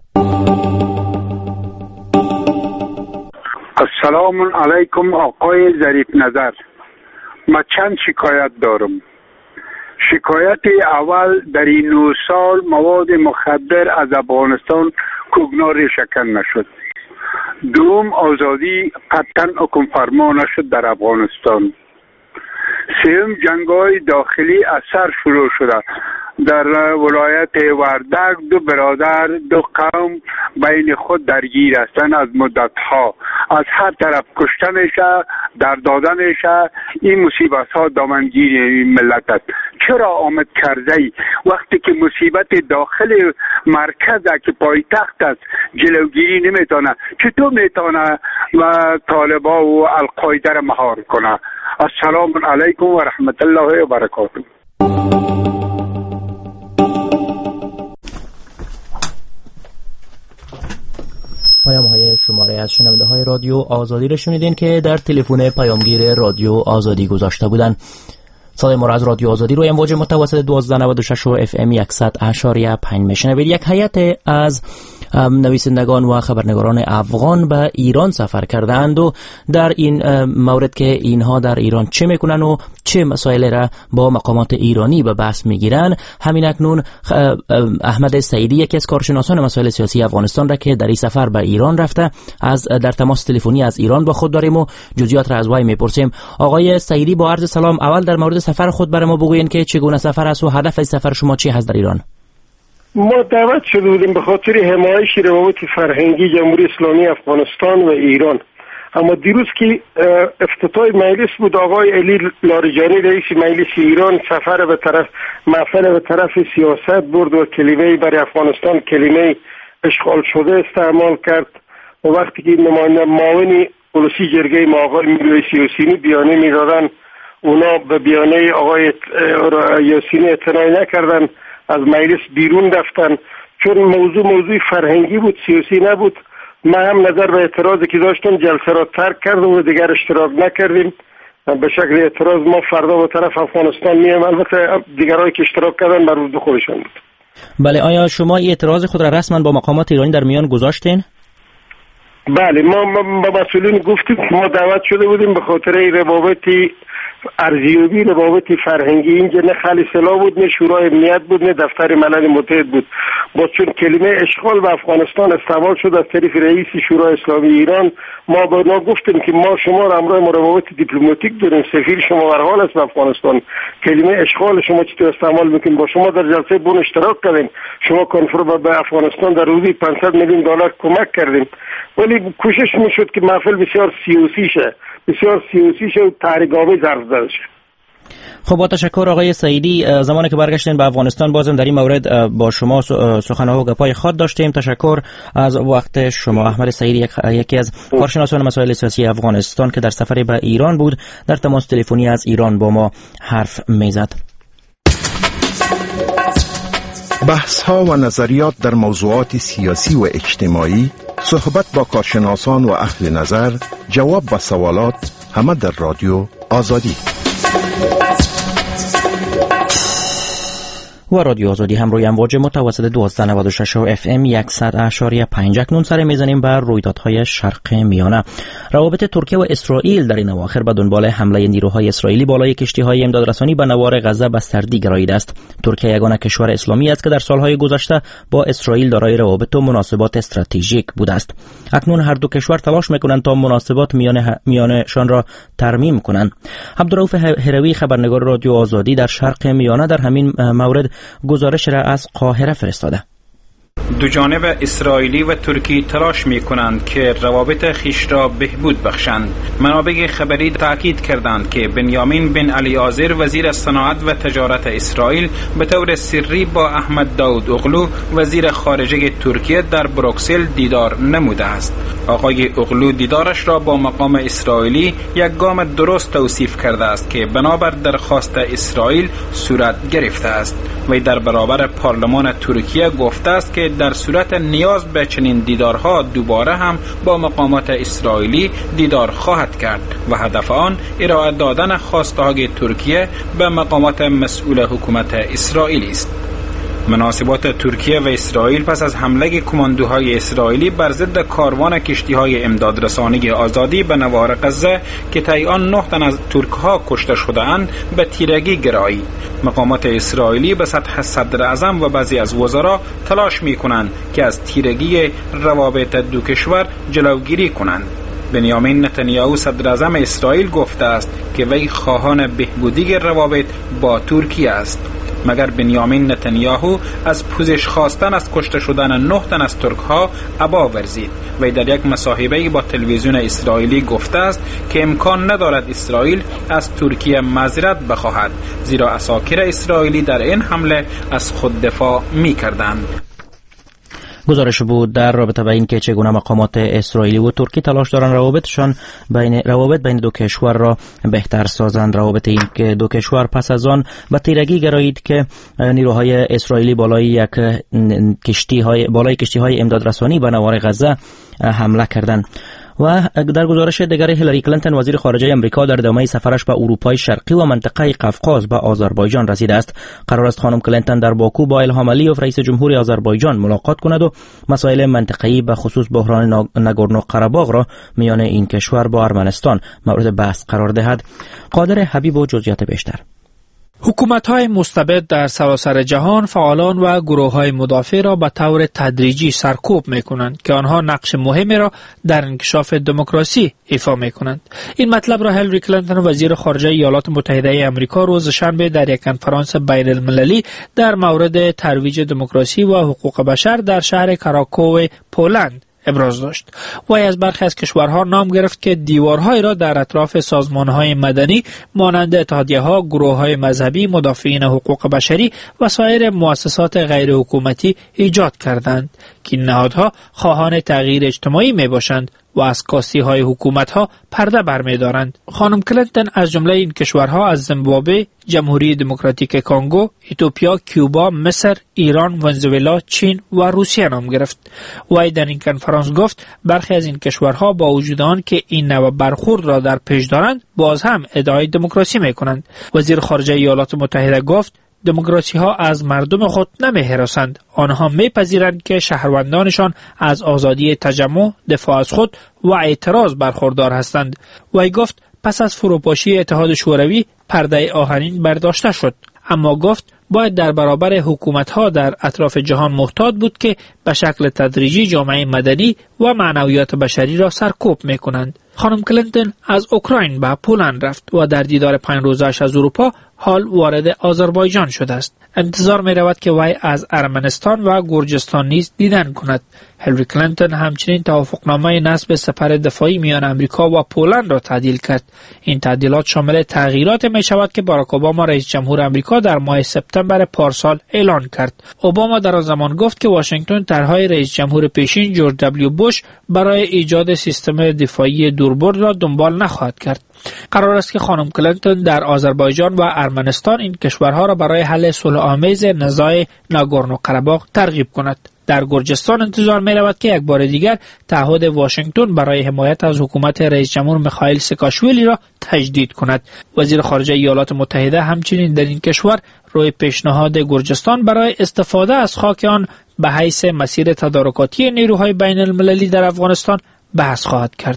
السلام علیکم آقای ظریف نظر. ما چند شکایت دارم. شکایت اول در این 9 سال مواد مخدر از افغانستان کوگنا ریشه‌کن نشد. دوم آزادی قطعا حکم فرما نشد در افغانستان. سوم جنگ‌های داخلی از سر شروع شده. در ولایت وردک 2 برادر 2 قوم بین خود درگیر هستند از مدت‌ها. از هر طرف کشتنشه، در دادنشه. این مصیبت ها دامنگیر این ملت است. چرا آمد کرزی وقتی که مصیبت داخل مرکز که پایتخت است جلوگیری نمیتونه، چطور میتونه و طالبا و القاعده را مهار کنه؟ السلام علیکم و رحمت الله و برکاته. پیام های شماره از شنونده های رادیو آزادی را شنیدین که در تلفن پیامگیر رادیو آزادی گذاشته بودن. صدای ما را از رادیو آزادی روی امواج متوسط 1296 و FM 100.5 میشنوید. یک هیئت از نویسندگان و خبرنگاران افغان به ایران سفر کردند و در این مورد که اینها در ایران چه میکنن و چه مسائل را با مقامات ایرانی به بحث میگیرن، همین اکنون احمد سعیدی یکی از کارشناسان مسائل سیاسی افغانستان را که در این سفر به ایران رفته در تماس تلفنی از ایران با خود داریم و جزئیات را از وی میپرسیم. آقای سعیدی با عرض سلام، اول در مورد سفر خود برای ما بگوین که چگونه سفر است و هدف از سفر شما چی هست در ایران؟ ما دعوت شده بودیم به خاطر حمایت روابط فرهنگی جمهوری اسلامی افغانستان و ایران. اما دیروز که افتتاح مجلس بود، آقای علی لاریجانی رئیس مجلس ایران سفر به طرف محفل به طرف سیاست برد و کلمه برای افغانستان کلمه اشغال شده استعمال کرد و وقتی که نماینده معاون ولسی جرگه ما آقای میرزا یاسینی بیانیه میدادن، اونا به بیانیه آقای یاسینی اعتنا نکردن، از مجلس بیرون رفتن چون موضوع فرهنگی بود، سیاسی نبود. ما هم نظر به اعتراضی که داشتم جلسه را ترک کردم و دیگر اشتراک نکردیم. به شکل اعتراض ما فردا به طرف افغانستان میایم. البته دیگرایی که اشتراک کردن مربوط به خودشان بود. بله، آیا شما این اعتراض خود را رسما با مقامات ایرانی در میان گذاشتین؟ بله، ما با مسئولین گفتیم ما دعوت شده بودیم به خاطر روابط ارزیابی روابط فرهنگی. اینجا نه خالی سلا بود، نه شورای امنیت بود، نه دفتر ملل متحد بود. با چون کلمه اشغال به افغانستان استعمال شد از طریق رئیس شورای اسلامی ایران، ما با اونا گفتیم که ما شما را همراه روابط دیپلماتیک داریم، سفیر شما در حال است به افغانستان، کلمه اشغال شما چطور استعمال میکنید؟ با شما در جلسه بون اشتراک کردیم، شما کنفرانس به افغانستان در حدود 500 میلیون دلار کمک کردیم، ولی کوشش میشد که محفل بسیار سیاسی شه و تحریک‌آمیز حرف زده شه. خب با تشکر آقای سعیدی. زمانی که برگشتین به افغانستان بازم در این مورد با شما سخنها و گپای خود داشتیم. تشکر از وقت شما. احمد سعیدی یکی از کارشناسان مسائل سیاسی افغانستان که در سفر به ایران بود در تماس تلفنی از ایران با ما حرف میزد. بحث ها و نظریات در موضوعات سیاسی و اجتماعی، صحبت با کارشناسان و اهل نظر، جواب به سوالات، همه در رادیو آزادی. و رادیو آزادی هم روی امواج متوسط 1296 FM 100.5 اکنون سر میزنیم بر رویدادهای شرق میانه. روابط ترکیه و اسرائیل در این اواخر به دنبال حمله نیروهای اسرائیلی بالای کشتی‌های امدادرسانی به نوار غزه به سردی گراییده است. ترکیه یگانه کشور اسلامی است که در سالهای گذشته با اسرائیل دارای روابط و مناسبات استراتژیک بوده است. اکنون هر دو کشور تلاش میکنند تا مناسبات میانشان را ترمیم کنند. عبدالرؤوف هروی خبرنگار رادیو آزادی در شرق میانه در همین مورد گزارش را از قاهره فرستاده. دو جانب اسرائیلی و ترکی تلاش می کنند که روابط خیش را بهبود بخشند. منابع خبری تاکید کردند که بنیامین بن علی آذر وزیر صنعت و تجارت اسرائیل به طور سری با احمد داود اغلو وزیر خارجه ترکیه در بروکسل دیدار نموده است. آقای اغلو دیدارش را با مقام اسرائیلی یک گام درست توصیف کرده است که بنابر درخواست اسرائیل صورت گرفته است. و در برابر پارلمان ترکیه گفته است که در صورت نیاز به چنین دیدارها دوباره هم با مقامات اسرائیلی دیدار خواهد کرد و هدف آن ارائه دادن خواسته‌های ترکیه به مقامات مسئول حکومت اسرائیلی است. مناسبات ترکیه و اسرائیل پس از حمله کماندوهای اسرائیلی بر ضد کاروان کشتی‌های امدادرسانی آزادی به نوار غزه که طی آن 9 تن از ترک‌ها کشته شده‌اند به تیرگی گرایید. مقامات اسرائیلی به سطح صدر اعظم و بعضی از وزرا تلاش می‌کنند که از تیرگی روابط دو کشور جلوگیری کنند. بنیامین نتانیاهو صدر اعظم اسرائیل گفته است که وی خواهان بهبودی روابط با ترکیه است. مگر بنیامین نتانیاهو از پوزش خواستن از کشته شدن 9 تن از ترک‌ها ابا ورزید و در یک مصاحبه با تلویزیون اسرائیلی گفته است که امکان ندارد اسرائیل از ترکیه معذرت بخواهد، زیرا عساکر اسرائیلی در این حمله از خود دفاع می‌کردند. گزارش بود در رابطه با این که چگونه مقامات اسرائیلی و ترکی تلاش دارند روابط بین دو کشور را بهتر سازند. روابط این که دو کشور پس از آن به تیرگی گرایید که نیروهای اسرائیلی بالای کشتی‌های امدادرسانی به نوار غزه حمله کردند. و در گزارش دیگر هیلاری کلینتون وزیر خارجه امریکا در ادامه سفرش به اروپای شرقی و منطقه قفقاز به آذربایجان رسیده است. قرار است خانم کلینتون در باکو با الهام علیوف رئیس جمهوری آذربایجان ملاقات کند و مسائل منطقه‌ای به خصوص بحران ناگورنو قره‌باغ را میان این کشور با ارمنستان مورد بحث قرار دهد. قادر حبیب و جزئیات بیشتر. حکومت‌های مستبد در سراسر جهان فعالان و گروه‌های مدافع را به طور تدریجی سرکوب می‌کنند که آنها نقش مهمی را در انکشاف دموکراسی ایفا می‌کنند. این مطلب را هیلاری کلینتون وزیر خارجه ایالات متحده آمریکا روز شنبه در یک کنفرانس بین‌المللی در مورد ترویج دموکراسی و حقوق بشر در شهر کراکوو پولند ابراز داشت. وی از برخی از کشورها نام گرفت که دیوارهایی را در اطراف سازمانهای مدنی مانند اتحادیه‌ها، گروه‌های مذهبی، مدافعین حقوق بشری و سایر مؤسسات غیر حکومتی ایجاد کردند که این نهادها خواهان تغییر اجتماعی میباشند و از کاستی‌های حکومت‌ها پرده برمی‌دارند. خانم کلینتون از جمله این کشورها از زیمبابوه، جمهوری دموکراتیک کنگو، اتیوپیا، کیوبا، مصر، ایران، ونزوئلا، چین و روسیه نام گرفت. وی در این کنفرانس گفت برخی از این کشورها با وجود آن که این نوع برخورد را در پیش دارند باز هم ادعای دموکراسی می‌کنند. وزیر خارجه ایالات متحده گفت دموکراسی ها از مردم خود نمی‌هراسند. آنها می‌پذیرند که شهروندانشان از آزادی تجمع، دفاع از خود و اعتراض برخوردار هستند. وی گفت پس از فروپاشی اتحاد شوروی پرده آهنین برداشته شد، اما گفت باید در برابر حکومت‌ها در اطراف جهان محتاط بود که به شکل تدریجی جامعه مدنی و معنویات بشری را سرکوب می‌کنند. خانم کلینتون از اوکراین به پولند رفت و در دیدار 5 روزه‌اش از اروپا حال وارد آذربایجان شده است. انتظار می رود که وی از ارمنستان و گرجستان نیز دیدن کند. هیلاری کلینتون همچنین توافقنامه نصب سپر دفاعی میان امریکا و پولند را تعدیل کرد. این تعدیلات شامل تغییرات می شود که باراک اوباما رئیس جمهور امریکا در ماه سپتامبر پارسال اعلان کرد. اوباما در آن زمان گفت که واشنگتن طرحهای رئیس جمهور پیشین جورج دبلیو بوش برای ایجاد سیستم دفاعی دوربرد را دنبال نخواهد کرد. قرار است که خانم کلینتون در آذربایجان و ارمنستان این کشورها را برای حل صلح‌آمیز نزاع ناگورنو قره‌باغ ترغیب کند. در گرجستان انتظار می رود که یک بار دیگر تعهد واشنگتن برای حمایت از حکومت رئیس جمهور میخائیل ساکاشویلی را تجدید کند. وزیر خارجه ایالات متحده همچنین در این کشور روی پیشنهاد گرجستان برای استفاده از خاک آن به حیث مسیر تدارکاتی نیروهای بین المللی در افغانستان بحث خواهد کرد.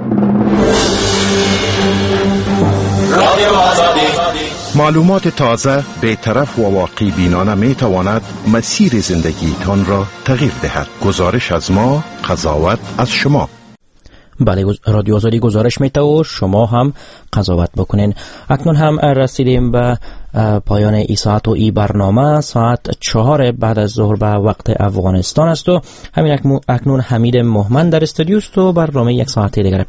معلومات تازه، بی‌طرف و واقعی بینانه می تواند مسیر زندگی تان را تغییر دهد. گزارش از ما، قضاوت از شما. بله، رادیو آزادی گزارش میته و شما هم قضاوت بکنین. اکنون هم رسیدیم به پایان ای ساعت و ای برنامه. ساعت 4 بعد از ظهر به وقت افغانستان است و همین اکنون حمید مهمن در استودیو است و برنامه یک ساعت دیگر